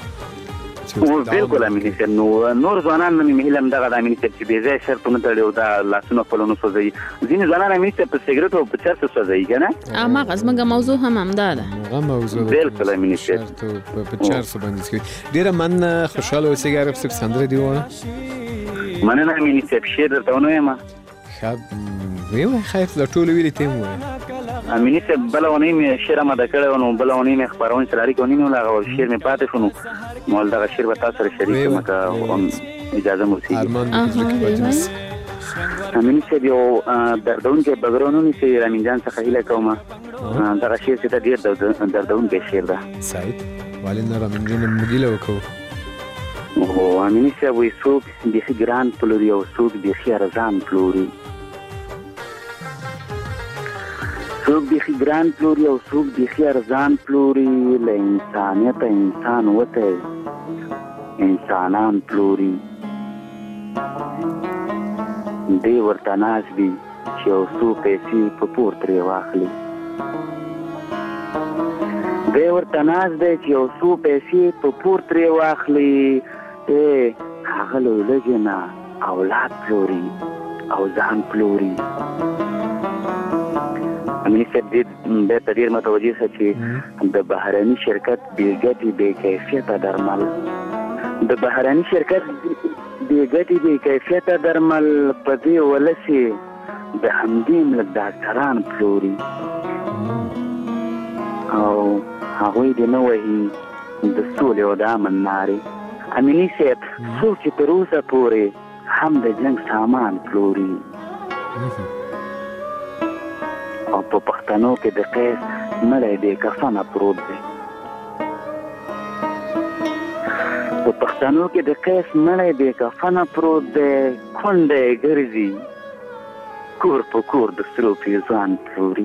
بالکل امین چې نور ځوانان مې مهلم دغه د امین چې بيځه شرطونه تړیو دا لاسونه خپلونو سوځي ځینې ځوانان امین چې په سیګریټ او په چرس سوځي کنه
اما غزمګه موضوع هم ده
هغه موضوع
بالکل امین چې
په چرس باندې ډیره من خوشاله اوسې غرب سب سندره دی وره
مننه امین چې شیر درته ونویم
ویو خیر د ټولو ویلې تیم وای
امینی چې بلونی مې شیر ما د کړو نو بلونی مې خبرون شلاري کوي نو لا شیر مې پاتې شنو مول دا شیر به تاسو سره شریک مکه اجازه مو سي امینی چې یو دردون کې بغرونو نشي رامین جان څخه هیله کوم دا شیر چې ډیر دردون کې شیر ده
سعید والنا رامین جان مګیله وکاو
او امینی چې وې سوق د ګران پلوري او سوق د خیارزان پلوري څوک بيخي ګران پلوري او څوک بيخي ارزان پلوري له انسانیت انسان وته انسانان پلوري دی ورته ناز وي چې یو څو پیسې په پور ترې واخلي دی ورته ناز دی چې یو څو پیسې په پور ترې واخلي هغه له لږې نه اولاد پلوري او ځان پلوري امین چې د تدیر متوجه شي چې د بهراني شرکت بیګټي بې کیفیته درمل د بهراني شرکت بیګټي بې کیفیته درمل په دې ولسي د همدې ملک ډاکټران پلوري او هغوی دې نه وایي د سولې او د امن نارې امینی صاحب څوک چې تر اوسه پورې هم د جنگ سامان پلوري او په پښتنو کې د قیس مړی بې کفنه پروت دی په پښتنو کې د قیس مړی بې کفنه پروت دی کونډه یې ګرځي کور په کور د سرو پیزوان پلوري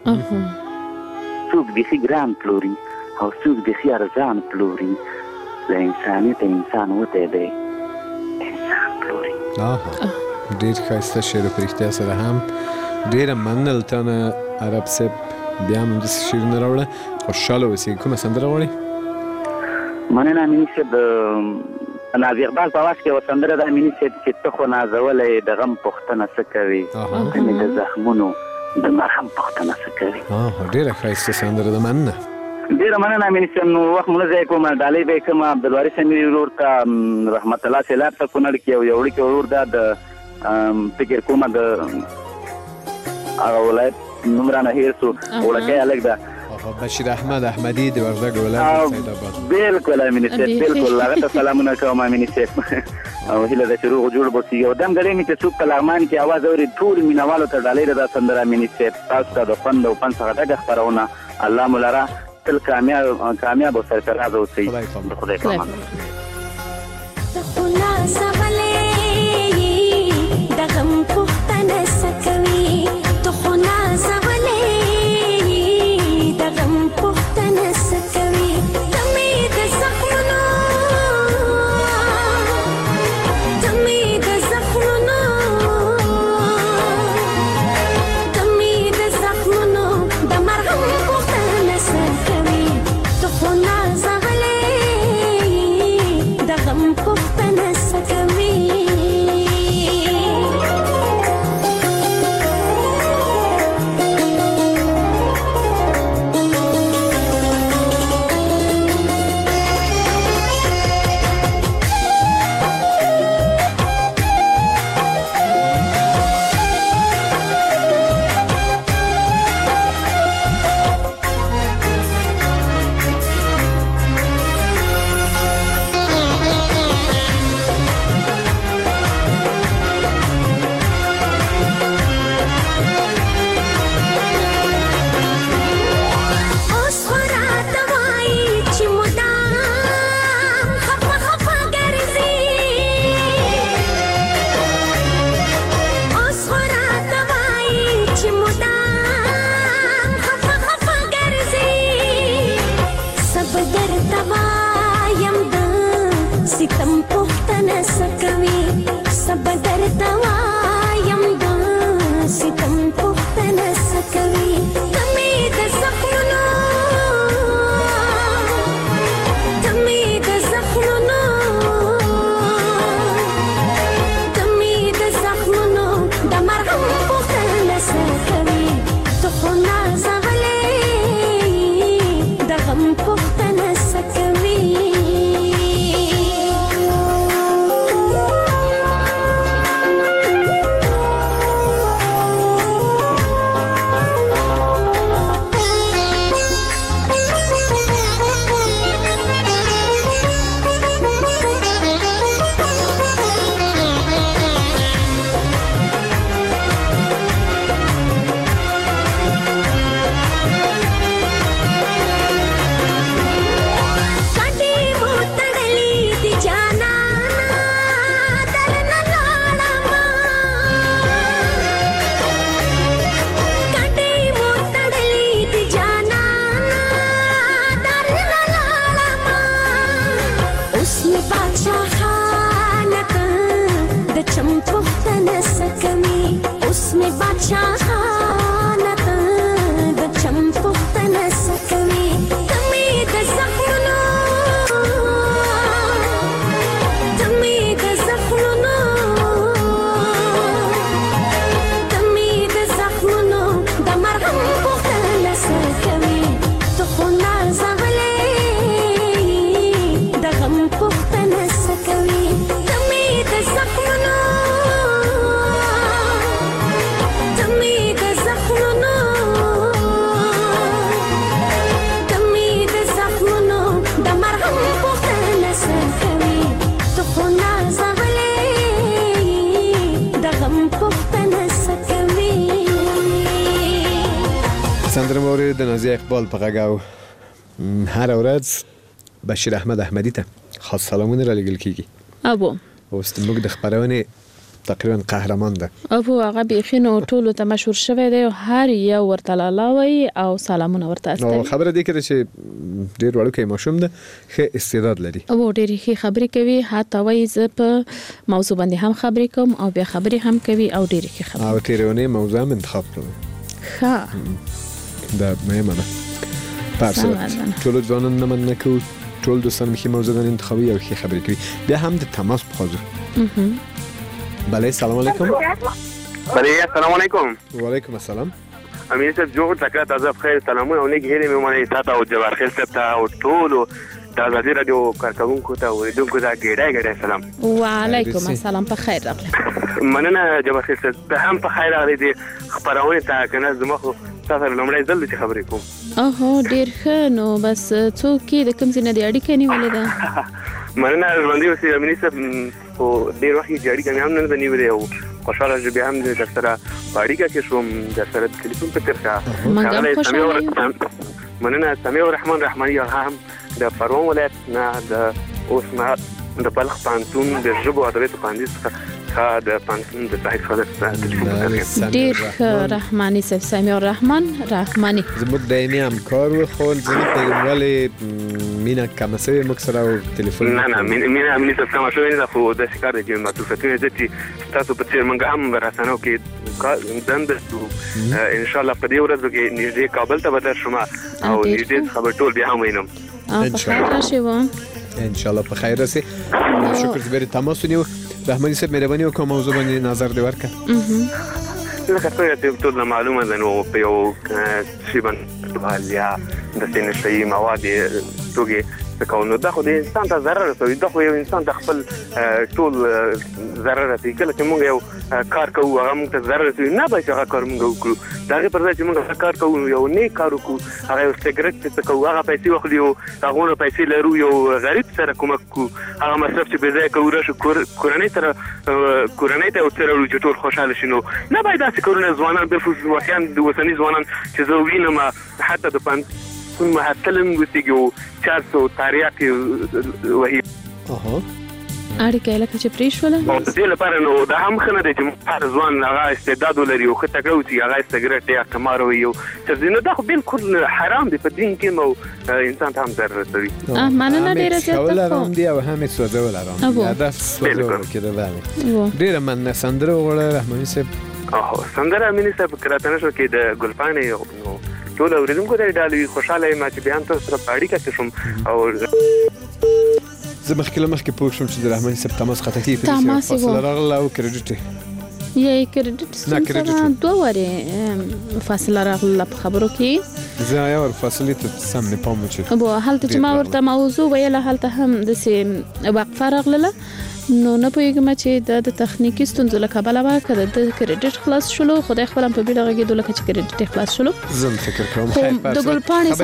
څوک بیخي ګران پلوري او څوک بیخي ارزان پلوري له انسانیت انسان وتی دی انسان پلوري
ډېر ښایسته شعر په رښتیا سره هم ډېره مننه له تا نه عرب صاحب بیا هم همداسې شعرونه راوړه خوشحاله اوسې کومه سندره غواړې
مننه امیني صاحب نازي اقبال په اواز کې یوه سندره ده امیني صاحب چې ته خو نازولی د غم پوښتنه څه کوې ته مې د زخمونو د مرهم پوښتنه څه کوې
ډېره ښایسته سندره ده مننه
ډېره مننه امیني صاحب نو وخت مو نه ضایع کوم ډالۍ به یې کوم عبدالواري سمیري ورور ته رحمت الله سیلاب ته کونړ کې یو وړوکی ورور ده د فکر کومه د هغه ولایت نوم رانه هېر سو وړکی هلک ده
بشیر احمد احمدي د وردګ ولایت سید آباد
بالکل امیني صاحب بالکل هغه ته سلامونه کوم امیني صاحب او هیله ده چې روغ جوړ به اوسېږي او دم ګډۍ مې چې څوک په لغمان کې اواز اوري ټول مینهوالو ته ډالۍ ده دا سندره امیني صاحب تاسو ته د خوند او پند څخه ډکه خپرونه الله مو لره تل کامیاب او سرفراز اوسئ د خدای په امان
me
محترم اوریدونکو اقبال په غږ او هر ورځ بشیر احمد احمدی ته خاص سلامونه را لېږل کیږي.
ابو
اوس موږ د خبرونه تقریبا قهرمان ده.
ابو هغه بیخي نو ټولو ته مشهور شوی دی، هر یو ورته لالاوي او سلامونه ورته استوي.
خبره دی کړه چې ډیر وړوکی ماشوم ده، ښه استعداد لري.
ابو ډیر ښه خبرې کوي، حتی وایي زه په موضوع باندې هم خبرې کوم او بیا خبرې هم کوي او ډیر ښه خبرې.
او تیرونه موضوع هم انتخاب کړو.
ښه
دا مهمه ده. تاسو ټول ځوانان نه من نکو، ټول دوستان مخې موضوع انتخابي او ښه خبرې کوي. بیا هم د تماس په حاضر. بله سلام علیکم.
بله سلام علیکم.
و علیکم السلام.
امیر صاحب جوړ تکړه تازه بخیر سلامونه او نیک هیله مې مونږه تاسو او جوار خیر صاحب ته او ټول د ازادي رادیو کارکونکو ته اوریدونکو ته ګډه سلام.
وعلیکم السلام په خیر راغلی.
مننه جوار خیر صاحب ته هم په خیر راغلی دي. خبرونه ته کنه زموږ تاسو لومړی ځل چې خبرې کوم.
اوه ډیر ښه. نو بس څوک د کوم ځای نه دی اړیکه نیولې ده؟
مننه ژوندۍ اوسئ امیر صاحب. او ډیر وخت یې اړیکه هم نه نیولې او خوشاله ژبه هم د سره اړیکه کې شوم د سره ټلیفون په ترڅ مننه سمیع الرحمن رحماني هم د پروان ولایت نه د اوس نه د بلخ پانتون د ژبو ادبیات پاندیس د پانتون د صحیح خالص
ډیر رحماني صاحب سمیع الرحمن رحماني
زموږ دایمي همکار و خو ځینې پیغاموالې مینا کوم څه موږ سره ټلیفون
نه مینا امنیت کوم شوی نه خو د شکار د معطوفتونه چې تاسو په څیر موږ هم راسنو کې دند ان شاء الله په دې ورځ کې نږدې کابل ته بدل شوم او نږدې خبر ټول بیا هم وینم
ان شاء الله.
ان شاء الله په خیر راسي. شکر زبر تماس ونیو. رحماني صاحب مهرباني وکړه موضوع باندې نظر دی ورکړه.
لکه څنګه ټول معلومه ده نو په یو شی باندې حالیا د سینې شي مواد توګه تکونو دا خو د انسان ته ضرر رسوي. دا خو یو انسان د خپل ټول ضرر رسوي. کله چې موږ یو کار کوو هغه موږ ته ضرر رسوي نه به هغه کار موږ وکړو. دا غي پر ځای چې موږ کار کوو یو نیک کار وکړو هغه یو سیګریټ چې کوو هغه پیسې واخلو هغه پیسې لرو یو غریب سره کومک کو هغه مصرف چې به ځای کوو راشو کورنۍ ته ورسره چې ټول خوشاله شینو نه باید داسې کورونه ځوانان د وسیان د وسنی ځوانان چې زه وینم حتی د پن محتلم وسیګو 400 تاریخ وهي
اړیکه لکه چې پریښوله
او د دې لپاره نو دا هم خنه دی چې هر ځوان هغه استعداد لري او خته کوي چې هغه سیګریټ یا کمار وي او چې دا خو بالکل حرام دی په دین کې مو انسان ته هم ضرر رسوي.
مننه ډیره زیاته
کوم دی او هم سوځول آرام هدف سوځول کېده باندې ډیره من سندره وغوړه رحماني صاحب.
سندره امینی صاحب کراتنه شو کې د ګلپانې نو ټول اوریدونکو ته ډالوي خوشاله ما چې بیان تاسو سره اړیکه کې شوم او
زه مخکې پوه شوم چې د رحماني صاحب تماس خطا کیږي فاصله راغله او کریډټ
یې کریډټ دوه واره فاصله راغله په خبرو کې
زه یو فاصله ته سم نه پام وچې
ابو حالت چې ما ورته موضوع ویله حالت هم د سیم وقفه راغله نو نه پوهیږم چې د تخنیکی ستونزو له کبله واکړه د کریډټ خلاص شلو خدای خپل په بیړه کې دوله چې کریډټ خلاص شلو
زم فکر کوم خیر
د ګلپانې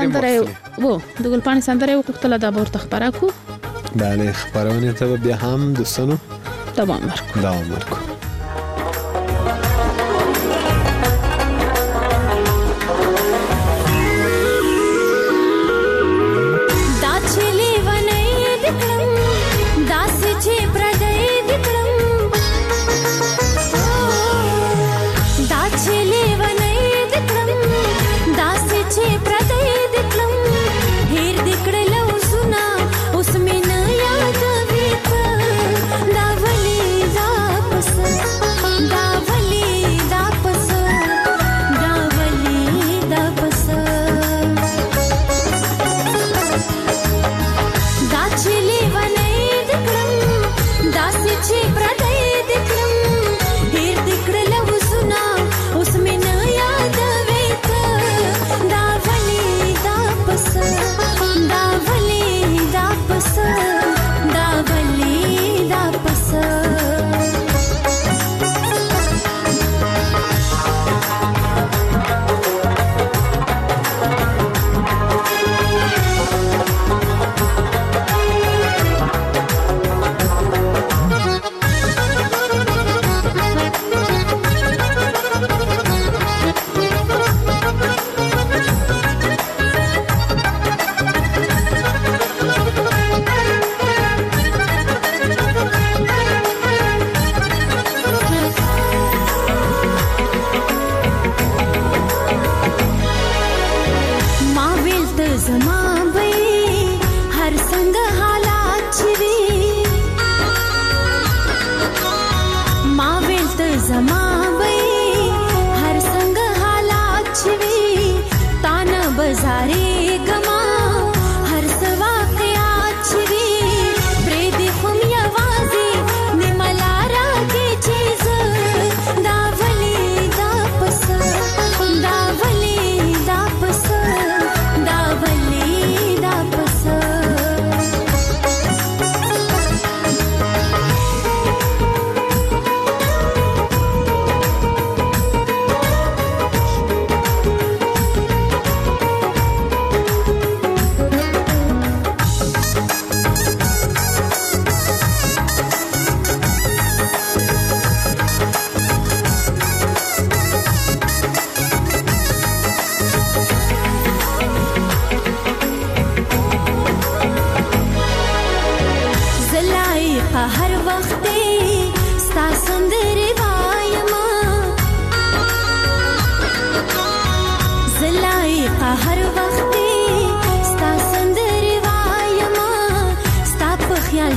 سندره وکړه د بور تخبره کو
بله خبرونه ته بیا هم دوستانو
دوام ورکو
उसमें नया कविता दावली जा पसंद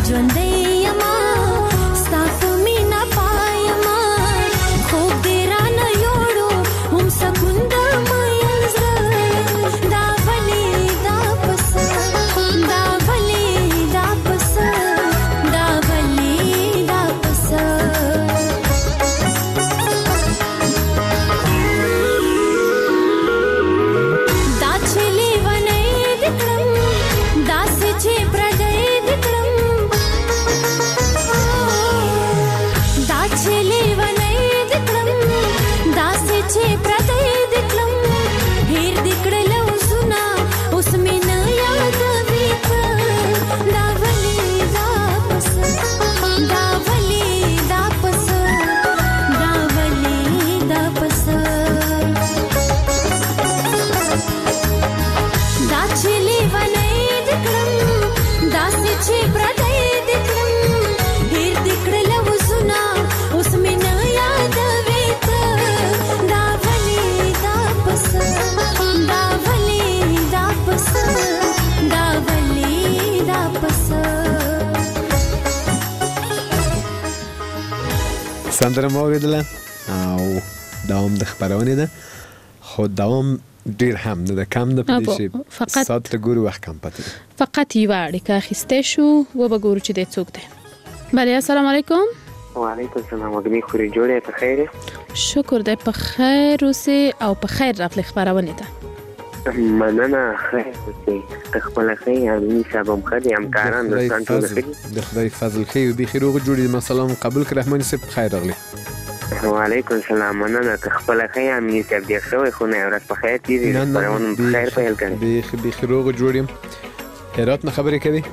سندره مو اوریدله او دوام د خبرونه ده خو دوام ډیر هم نه ده کم نه پدې شي
فقط
سات ته ګورو وخت کم پته
فقط یو اړیکه اخیسته شو و به ګورو چې د څوک ده. بله السلام علیکم.
وعلیکم السلام. وګړي خوري جوړه په خیر؟
شکر ده په خیر اوسه او په خیر راتل خبرونه ده.
مننه خیر اوسه خپل خیر امي صاحب مخدي همکاران دوستان ټول خیر
د خدای فضل خیر به خیر او جوړي مسالم قبول کړه رحمان صاحب خیر اغلی.
وعلیکم السلام. مننه خپل خیر امي صاحب دې خو خو نه ورځ په خیر تیری پرون خیر پیل کړي
به خیر او جوړیم هرات نه خبرې کوي.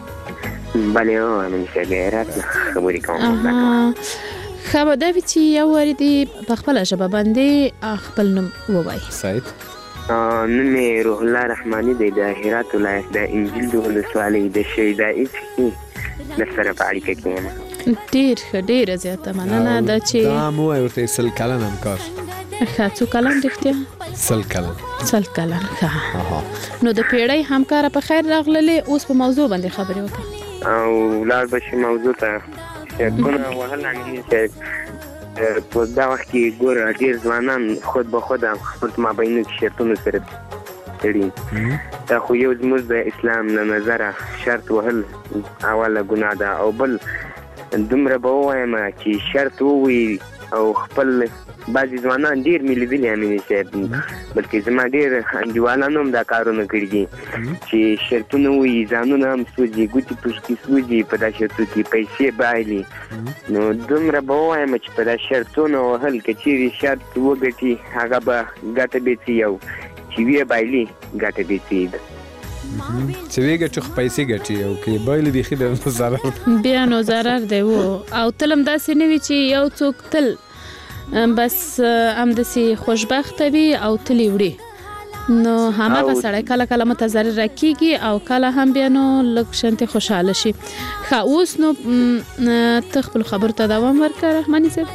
بله او امي صاحب هرات خبرې کوم.
خبر دا چې یو وردی په خپل ژبه باندې خپل نوم ووایي.
سعید
نن روح الله رحماني د هرات ولایت د انجیل د ولسوالۍ د شهیدای چې نصر په اړیکه کې
ډیر زیاته مننه دا چې
دا مو ورته سل کلن همکار
څو کلن رښتیا
سل کلن
نو د پیړۍ همکار په خیر راغله. اوس په موضوع باندې خبرې وکړه
او ولر بشي موضوع ته څنګه وهله نه چې په دا وخت کې ګور ډیر ځوانان خود به خود خپل مابین کې شرطونه سره تړي. دا خو یو زموږ د اسلام له نظره شرط وهل اوله ګناه ده او بل دومره به وایم چې شرط ووي او خپل بعضې ځوانان ډېر مې لیدلي امیني صاحب بلکې زما ډېر انډیوالانو هم دا کارونه کړي دي چې شرطونه ووي ځانونه هم سوځي ګوتې پوښکې سوځي په دا شرطو کې پیسې بایلي. نو دومره به ووایم چې په دا شرطونه وهل که چیرې شرط وګټي هغه به ګټه بیڅي او چې ویې بایلي ګټه بیڅي ده
چې وی ګټو پیسې ګټي او کې بایلي بیخي د ضرر
بیا نو ضرر دی او تلم داسې نه وي چې یو څوک تل بس همداسې خوشبخته وي او تلې وړي نو هماغه سړی کله کله متضرر کیږي او کله هم بیا نو لږ شانتې خوشحاله شي. ښه اوس نو ته خپل خبرو ته دوام ورکړه رحماني صاحب.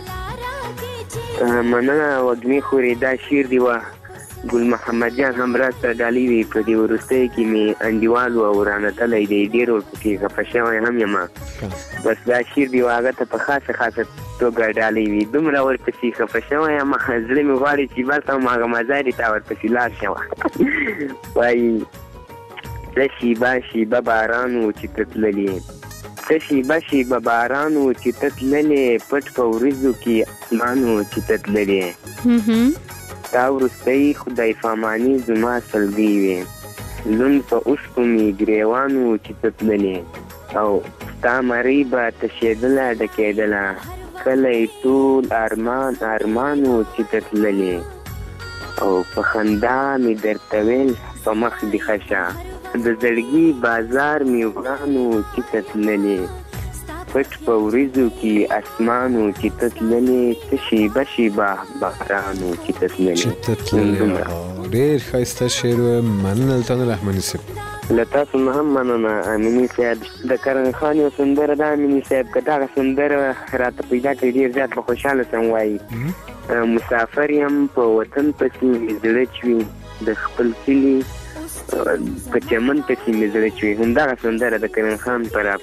مننه وږمې خوري دا شعر دی وه ګل محمد جان هم راته ډالۍ وي په دې وروستیو کې مې انډیوال و او رانتلی دی ډېر ورپسې خفه شوی هم یم بس دا شعر دی هغه ته په خاصه توګه ډالۍ وي دومره ورپسې خفه شوی یم زړه مې غواړي چې بس هم هغه مزارې ته ورپسې لاړ شم وایي څه شیبه باران و چې ته تللې څه شیبه باران و چې ته تللې پټ په وریځو کې اسمان و چې ته تللې تا وروستی خدای پاماني زما سلګۍ وې لوند په اوښکو مې ګریوان و چې ته تللې او ستا مرۍ به تشېدله ډکېدله کله یې ټول ارمان و چې ته تللې او په خندا مې درته ویل په مخ دې ښه شه د زړګي بازار مې وران و چې ته تللې پټ په وریځو کې اسمان و چې ته تللې څه شیبه باران و چې ته تللې
ډېر ښایسته شعر و مننه له تا نه رحماني صاحب.
له تاسو نه هم مننه امیني صاحب. د کرن خان یو سندره ده امیني صاحب که دغه سندره راته پیدا کړي ډېر زیات به خوشحاله سم وایي مسافر یم په وطن پسې مې زړه چوي د خپل کلي په چمن پسې مې زړه چوي همدغه سندره د کرن خان پر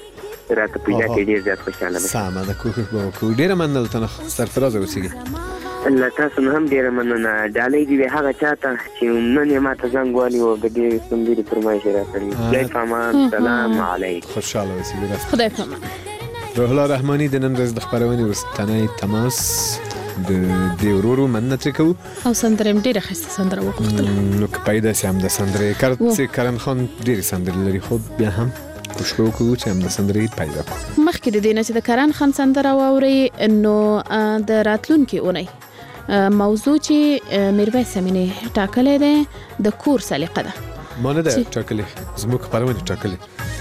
راته پیدا کې ډیر زیات خوشاله یم.
سمه ده، کوښښ به وکړو. ډیره مننه ته سرفراز اوسېږي.
الله تاسو هم ډیره مننه. ډالۍ دې هغه چاته چې نن یې ماته زنګ والي او د دې سندرې فرمایش راکړي. جای فامان، سلام علیکم.
خوشاله اوسئ.
خدای پامان.
روح الله رحماني د نن ورځ د خپرونې وروستنی تماس د دې ورورو مننه ترې کوو.
او سندره هم ډېره ښایسته سندره وغوښتله.
نو که پیدا سي هم د سندرې کرن خان ډېرې سندرې لري، خو بیا هم کوشش وکړو چې هم د سندرې پیدا کړو.
مخکې د دې نه چې د کرن خان سندره واورئ، نو د راتلونکي اونۍ موضوع چې میرویس امینی ټاکلی دی د کور سلیقه ده.
ما نه ده ټاکلی، زموږ خپرونه ټاکلی.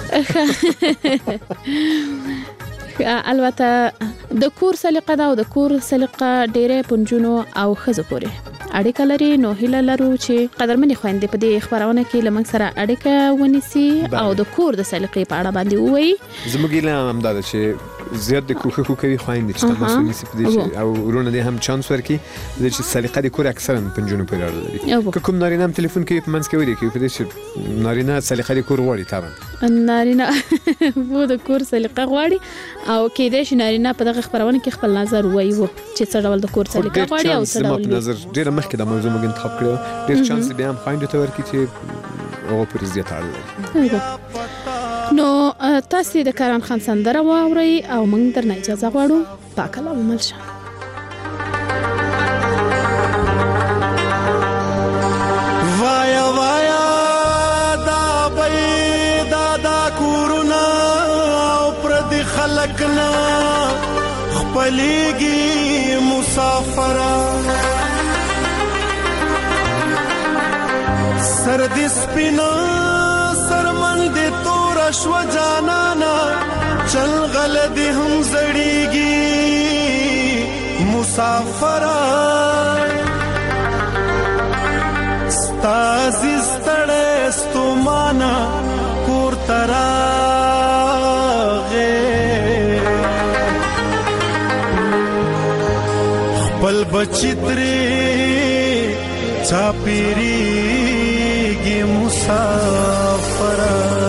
البته د کور سلیقه ده او د کور سلیقه ډېرې په نجونو او ښځو پورې اړیکه لري. نو هیله لرو چې قدرمنې خویندې په دې خپرونه کې له موږ سره اړیکه ونیسي او د کور د سلیقې په اړه باندې ووایي.
زموږ هیله هم دا ده چې زیات د کوښښ وکړي خویندې چې تماس ونیسي په دې چې او ورونه دې هم چانس ورکړي چې سلیقه د کور اکثرا په نجونو پورې اړه لري. که کوم نارینه هم تلیفون کوي په منځ کې ولیکي په دې چې نارینه سلیقه د کور غواړي. طبعا
نارینه وو د کور سلیقه غواړي او کېدای شي نارینه په دغه خپرونه کې خپل نظر وایي چې څه ډول د کور سلیقه غواړي او څه ډول
نظر. ډېر مخکې د موضوع موږ انتخاب کړو، ډېر چانس بیا هم خویندو ته ورکړي چې هغه پرې زیات اړه لري.
نو تاسو د کرن خان سندره واورئ او موږ درنه اجازه غواړو. پاک الله ومل شه.
وایا وایا دا بيدا دا کورونا او پر دې خلقنا خپلېږي مسافر سر دې سپینا سرمن دې تور شو جانانا چل غل دې هم زړیږي مسافر ستاسو ستړې ستومانا کور تراغه خپل بچی ترې چاپیریږي مسافر.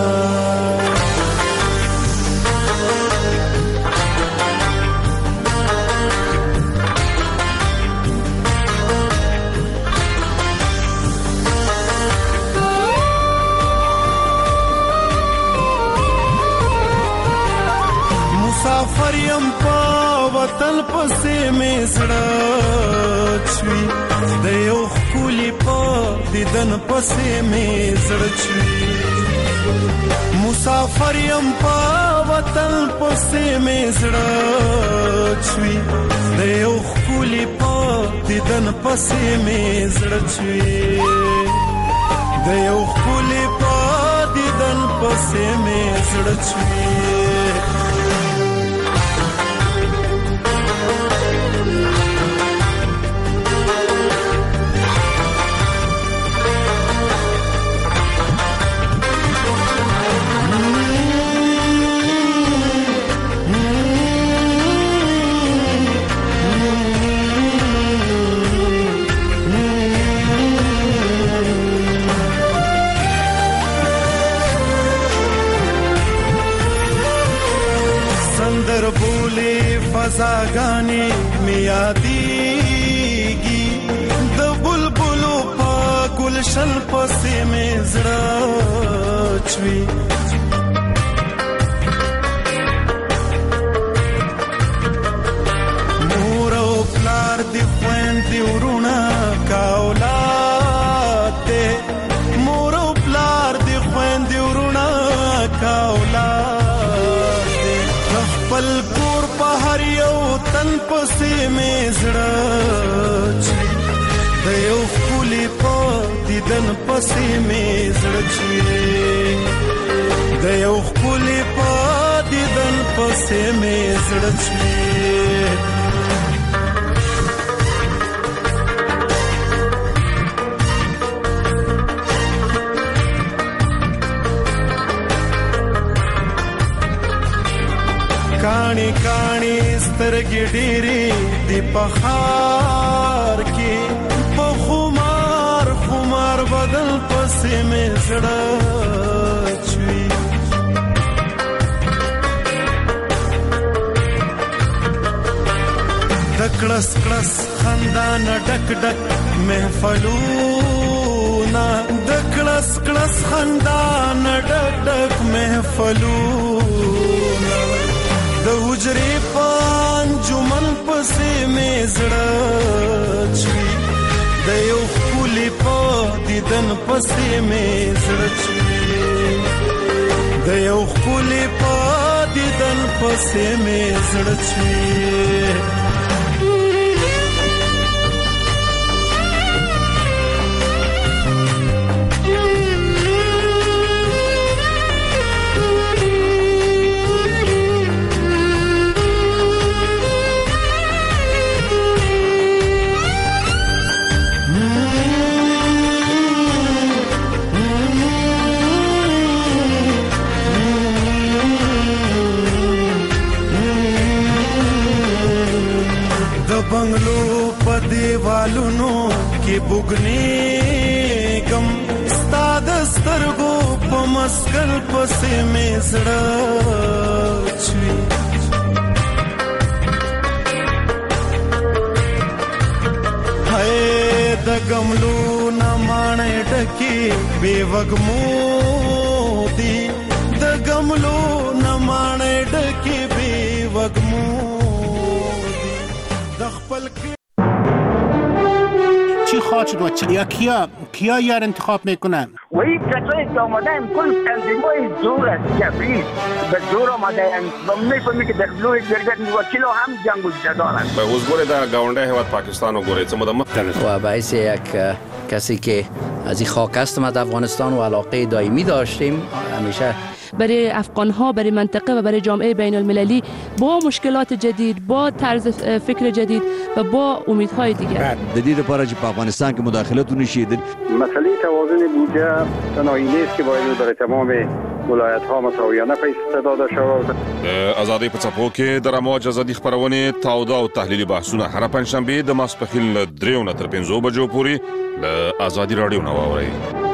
مسافر یم په وطن پسې مې زړه چوي د یو ښکلي په دیدن پسې مې زړه چوي. مسافر یم په وطن پسې مې زړه چوي د یو ښکلي په دیدن پسې مې زړه چوي د یو ښکلي په دیدن پسې مې زړه چوي. فضاګانې مې یادېږي د بلبلو په ګلشن پسې مې زړه چوي. مور او پلار دې خویندې ورونه کا اولاد دې مور او پلار دې خویندې ورونه کا اولاد دې خپل کور په هر یو تن پسې مې زړه چوي د یو ښکلي په دیدن پسې مې زړه چوي د یو ښکلي په دیدن پسې مې زړه چوي. کانی کانی سترګې ډېرې دی په خار کې په خمار خمار بدل پسې مې زړه چوي. کړس کړس خندان ډک ډک محفلونه د کړس کړس خندان ډک ډک محفلونه د حجرې پانجمن پسې مې زړه چوي د یو ښکلي په دیدن پسې مې زړه چوي د یو ښکلي په دیدن پسې مې زړه چوي بنگلو په دیوالونو کې بوګنی کم ستاد سترګو په مسکل پسې مې زړه چوي هاي د ګملو نه مانې ډکې بے وګمو دي د ګملو نه مانې ډکې بے وګمو
چی خواهد شد و یا کیا یار انتخاب میکنن؟
وی کسایی که آمده هم کل تنظیمای زور است جبری به زور آمده هم و میفهمی که در بلوی جرگت وکیل هم جنگ و جدارن
به حضور در گاونده هواد پاکستان و گوره چه مدام
و باعث یک کسی که از این خاک است ما در افغانستان و علاقه دائمی داشتیم همیشه
برای افغان‌ها برای منطقه و برای جامعه بین المللی با مشکلات جدید با طرز فکر جدید و با امیدهای دیگر
جدید لپاره چې په افغانستان کې مداخلت ونشي
مسئله توازن بودجه تنهایی نیست که باید در تمام ولایت‌ها مساویانه پیش داده شود
آزادی په څپو کې د رموج ازادي خبرونه تاوده او تحلیلي بحثونه هر پنځشنبه د ماسپښین 3 تر 5 بجو پورې د آزادي رادیو نو اوري